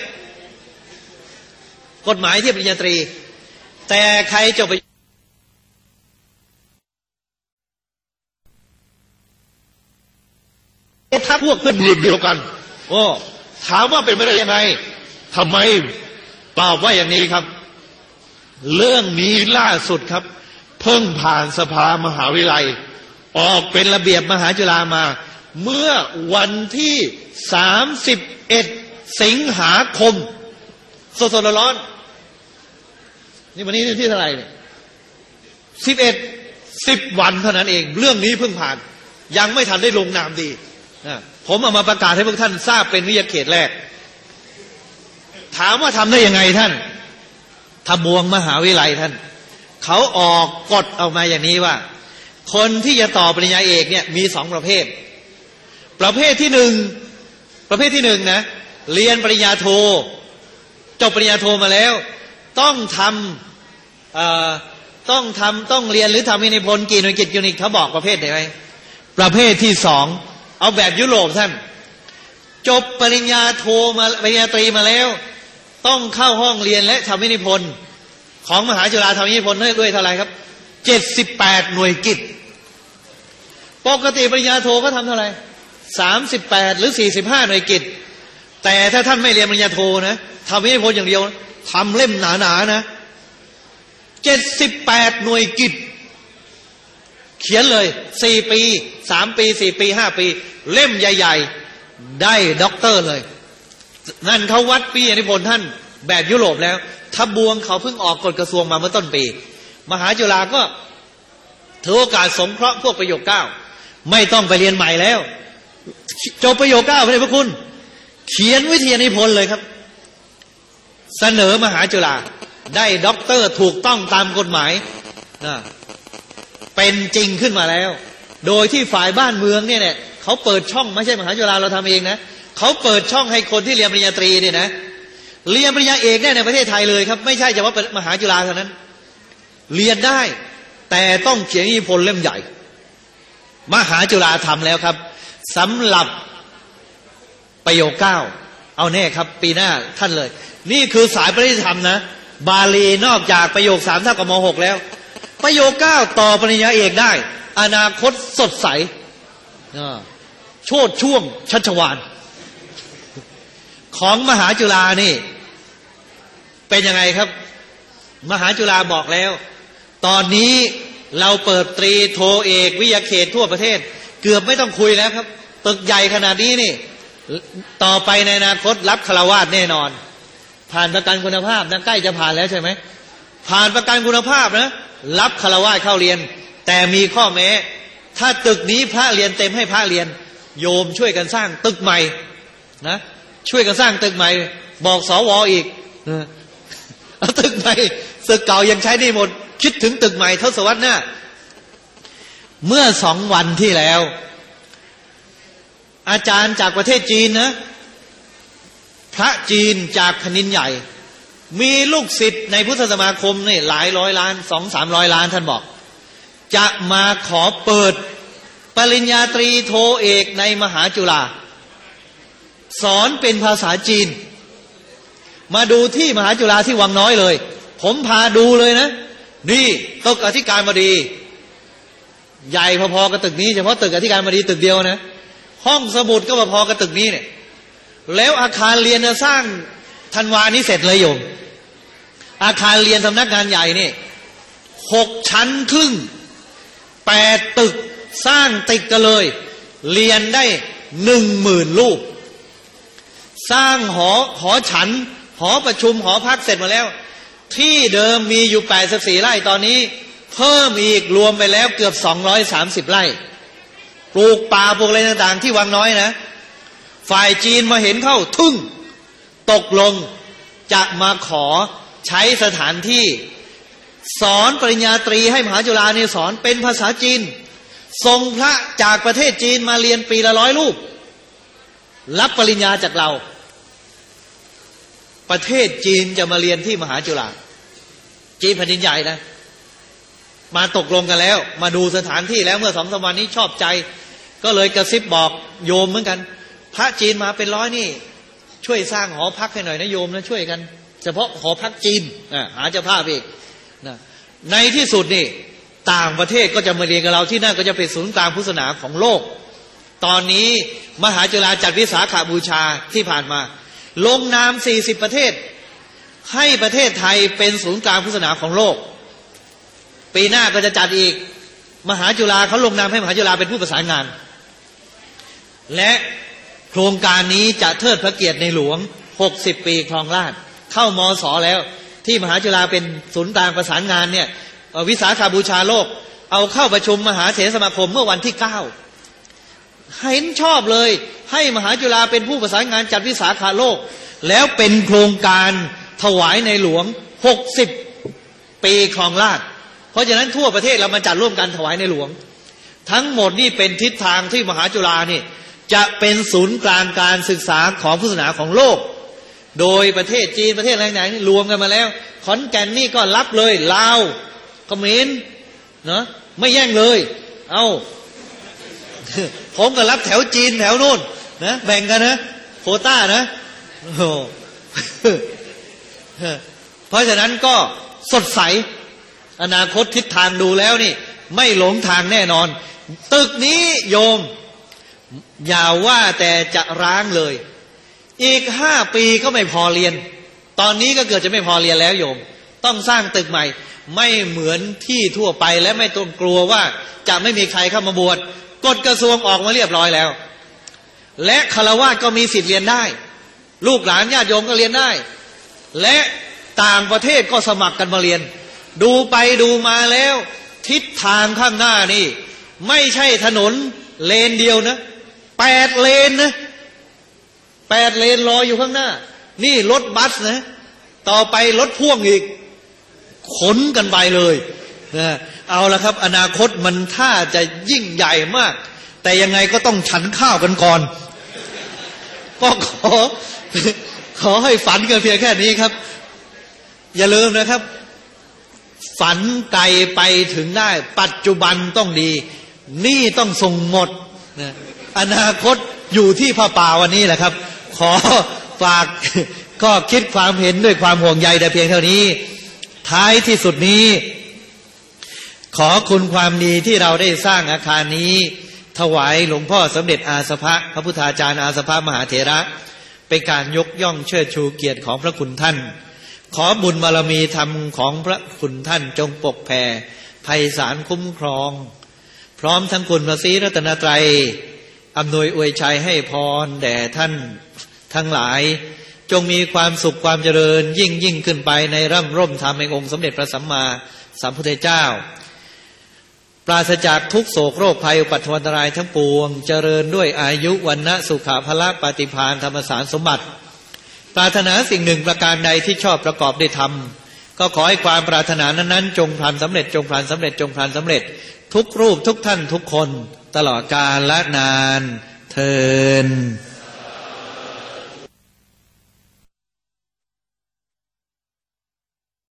กฎหมายเทียบปริญญาตรีแต่ใครจบถ้าพวกเพื่อนรุ่นเดียวกันโอ้ถามว่าเป็นไปได้ยังไงทำไมตอบว่าอย่างนี้ครับเรื่องนี้ล่าสุดครับเพิ่งผ่านสภามหาวิทยาลัยออกเป็นระเบียบมหาจุฬามาเมื่อวันที่สามสิบเอ็ดสิงหาคมสดๆร้อนๆนี่วันนี้ที่เท่าไหร่เนี่ยสิบเอ็ดสิบวันเท่านั้นเองเรื่องนี้เพิ่งผ่านยังไม่ทันได้ลงนามดีผมเอามาประกาศให้พวกท่านทราบเป็นวิทยาเขตแรกถามว่าทำได้ยังไงท่านทบวงมหาวิทยาลัยท่านเขาออกกฎออกมาอย่างนี้ว่าคนที่จะต่อปริญญาเอกเนี่ยมีสองประเภทประเภทที่หนึ่งประเภทที่หนึ่งนะเรียนปริญญาโทจบปริญญาโทมาแล้วต้องทำเอ่อต้องทำต้องเรียนหรือทำวินัยพลกี่หน่วยกิจยูนิตเขาบอกประเภทไหนไหมประเภทที่สองเอาแบบยุโรปท่านจบปริญญาโทมาปริญญาตรีมาแล้วต้องเข้าห้องเรียนและทำวินัยพลของมหาจุฬาทำวินัยพลด้วยเท่าไหร่ครับเจ็ดสิบแปดหน่วยกิจปกติปริญญาโทก็ทำเท่าไหร่สามสิบแปดหรือสี่สิบห้าหน่วยกิจแต่ถ้าท่านไม่เรียนปริญญาโทนะทำวินัยพลอย่างเดียวทำเล่มหนาๆนะเจ็ดสิบแปดหน่วยกิจเขียนเลยสี่ปีสามปีสี่ปีห้าปีเล่มใหญ่ๆได้ด็อกเตอร์เลยนั่นเขาวัดปีอนิพนธ์ท่านแบบยุโรปแล้วทบวงเขาเพิ่งออกกฎกระทรวงมาเมื่อต้นปีมหาจุฬาก็ถือโอกาสสงเคราะห์พวกประโยคเก้าไม่ต้องไปเรียนใหม่แล้วจบประโยคเก้าพระเดชพระคุณเขียนวิทยานิพนธ์เลยครับเสนอมหาจุฬาได้ด็อกเตอร์ถูกต้องตามกฎหมายนะเป็นจริงขึ้นมาแล้วโดยที่ฝ่ายบ้านเมืองเนี่ยเนี่ยเขาเปิดช่องไม่ใช่มหาจุฬาเราทำเองนะเขาเปิดช่องให้คนที่เรียนปริญญาตรีเนี่ยนะเรียนปริญญาเอกได้ในประเทศไทยเลยครับไม่ใช่เฉพาะมหาจุฬาเท่านั้นเรียนได้แต่ต้องเขียนนิพนธ์เล่มใหญ่มหาจุฬาทำแล้วครับสำหรับประโยคเก้าเอาแน่ครับปีหน้าท่านเลยนี่คือสายปริญญาธรรมนะบาลีนอกจากประโยคสามเท่ากับม.หกแล้วประโยคเก้าต่อปริญญาเอกได้อนาคตสดใสโชติช่วงชัชวาลของมหาจุฬานี่เป็นยังไงครับมหาจุฬาบอกแล้วตอนนี้เราเปิดตรีโทเอกวิทยาเขตทั่วประเทศเกือบไม่ต้องคุยแล้วครับตึกใหญ่ขนาดนี้นี่ต่อไปในอนาคตรับฆราวาสแน่นอนผ่านประกันคุณภาพนะใกล้จะผ่านแล้วใช่ไหมผ่านประกันคุณภาพนะรับฆราวาสเข้าเรียนแต่มีข้อแม้ถ้าตึกนี้พระเรียนเต็มให้พระเรียนโยมช่วยกันสร้างตึกใหม่นะช่วยกันสร้างตึกใหม่บอกสวอีกเอาตึกใหม่ตึกเก่ายังใช้ได้หมดคิดถึงตึกใหม่ทศวรรษหน้าเมื่อสองวันที่แล้วอาจารย์จากประเทศจีนนะพระจีนจากแผ่นดินใหญ่มีลูกศิษย์ในพุทธสมาคมนี่หลายร้อยล้านสองสามร้อยล้านท่านบอกจะมาขอเปิดปริญญาตรีโทเอกในมหาจุฬาสอนเป็นภาษาจีนมาดูที่มหาจุฬาที่วังน้อยเลยผมพาดูเลยนะนี่ตึกอธิการบดีใหญ่พอๆกับตึกนี้เฉพาะตึกอธิการบดีตึกเดียวนะห้องสมุดก็พอๆกับตึกนี้เนี่ยแล้วอาคารเรียนสร้างธันวานี้เสร็จเลยโยมอาคารเรียนสำนักงานใหญ่นี่หกชั้นครึ่งแปดตึกสร้างติดกันเลยเรียนได้หนึ่งหมื่นลูกสร้างหอหอฉันหอประชุมหอพักเสร็จมาแล้วที่เดิมมีอยู่แปดสิบสี่ไร่ตอนนี้เพิ่มอีกรวมไปแล้วเกือบสองร้อยสามสิบไร่ปลูกป่าปลูกอะไรต่างๆที่วังน้อยนะฝ่ายจีนมาเห็นเข้าทึ่งตกลงจะมาขอใช้สถานที่สอนปริญญาตรีให้มหาจุฬาเนี่ยสอนเป็นภาษาจีนส่งพระจากประเทศจีนมาเรียนปีละร้อยรูปรับปริญญาจากเราประเทศจีนจะมาเรียนที่มหาจุฬาจีนแผ่นดินใหญ่นะมาตกลงกันแล้วมาดูสถานที่แล้วเมื่อสองสามวันนี้ชอบใจก็เลยกระซิบบอกโยมเหมือนกันพระจีนมาเป็นร้อยนี่ช่วยสร้างหอพักให้หน่อยนะโยมนะช่วยกันเฉพาะหอพักจีนอ่ะหาเจ้าภาพอีกนะในที่สุดนี่ต่างประเทศก็จะมาเรียนกับเราที่นั่นก็จะเป็นศูนย์กลางพุทธศาสนาของโลกตอนนี้มหาจุฬาจัดวิสาขบูชาที่ผ่านมาลงนามสี่สิบประเทศให้ประเทศไทยเป็นศูนย์กลางพุทธศาสนาของโลกปีหน้าก็จะจัดอีกมหาจุฬาเขาลงนามให้มหาจุฬาเป็นผู้ประสานงานและโครงการนี้จะเทิดพระเกียรติในหลวงหกสิบปีครองราชย์เข้ามศ.แล้วที่มหาจุฬาเป็นศูนย์กลางประสานงานเนี่ยวิสาขบูชาโลกเอาเข้าประชุมมหาเถรสมาคมเมื่อวันที่เก้าเห็นชอบเลยให้มหาจุฬาเป็นผู้ประสานงานจัดวิสาขาโลกแล้วเป็นโครงการถวายในหลวงหกสิบปีครองราชย์เพราะฉะนั้นทั่วประเทศเรามาจัดร่วมกันถวายในหลวงทั้งหมดนี่เป็นทิศทางที่มหาจุฬานี่จะเป็นศูนย์กลางการศึกษาของพุทธศาสนาของโลกโดยประเทศจีนประเทศไหนๆนี่รวมกันมาแล้วขอนแก่นนี่ก็รับเลยลาวเขมรเนาะไม่แย่งเลยเอาผมก็รับแถวจีนแถวโน่นนะแบ่งกันนะโควต้านะโอ้เพราะฉะนั้นก็สดใสอนาคตทิศทางดูแล้วนี่ไม่หลงทางแน่นอนตึกนี้โยมอย่าว่าแต่จะร้างเลยอีกห้าปีก็ไม่พอเรียนตอนนี้ก็เกิดจะไม่พอเรียนแล้วโยมต้องสร้างตึกใหม่ไม่เหมือนที่ทั่วไปและไม่ต้องกลัวว่าจะไม่มีใครเข้ามาบวชกฎกระทรวงออกมาเรียบร้อยแล้วและฆราวาสก็มีสิทธิ์เรียนได้ลูกหลานญาติโยมก็เรียนได้และต่างประเทศก็สมัครกันมาเรียนดูไปดูมาแล้วทิศทางข้างหน้านี่ไม่ใช่ถนนเลนเดียวนะแปดเลนนะแปดเลนรออยู่ข้างหน้านี่รถบัสนะต่อไปรถพ่วงอีกขนกันไปเลยนะเอาละครับอนาคตมันถ้าจะยิ่งใหญ่มากแต่ยังไงก็ต้องฉันข้าวกันก่อนก็ขอขอให้ฝันกันเพียงแค่นี้ครับอย่าลืมนะครับฝันไกลไปถึงได้ปัจจุบันต้องดีนี่ต้องส่งหมดนะอนาคตอยู่ที่พระป่าวันนี้แหละครับขอฝากก็คิดความเห็นด้วยความห่วงใยแต่เพียงเท่านี้ท้ายที่สุดนี้ขอคุณความดีที่เราได้สร้างอาคารนี้ถวายหลวงพ่อสมเด็จอาสภะพระพุทธาจารย์อาสภะมหาเถระเป็นการยกย่องเชิดชูเกียรติของพระคุณท่านขอบุญบารมีธรรมของพระคุณท่านจงปกแผ่ไพศาลคุ้มครองพร้อมทั้งคุณพระศรีรัตนตรัยอำนวยอวยชัยให้พรแด่ท่านทั้งหลายจงมีความสุขความเจริญยิ่งยิ่งขึ้นไปในร่ำร่มธรรมแห่งองค์สมเด็จพระสัมมาสัมพุทธเจ้าปราศจากทุกโศกโรคภัยอุปัตถวันตรายทั้งปวงเจริญด้วยอายุวันนะสุขภละปฏิภาณธรรมสารสมบัติปรารถนาสิ่งหนึ่งประการใดที่ชอบประกอบได้ทำก็ขอให้ความปรารถนานั้นๆจงพลันสำเร็จจงพลันสำเร็จจงพลันสำเร็จทุกรูปทุกท่านทุกคนตลอดกาลและนานเทอญ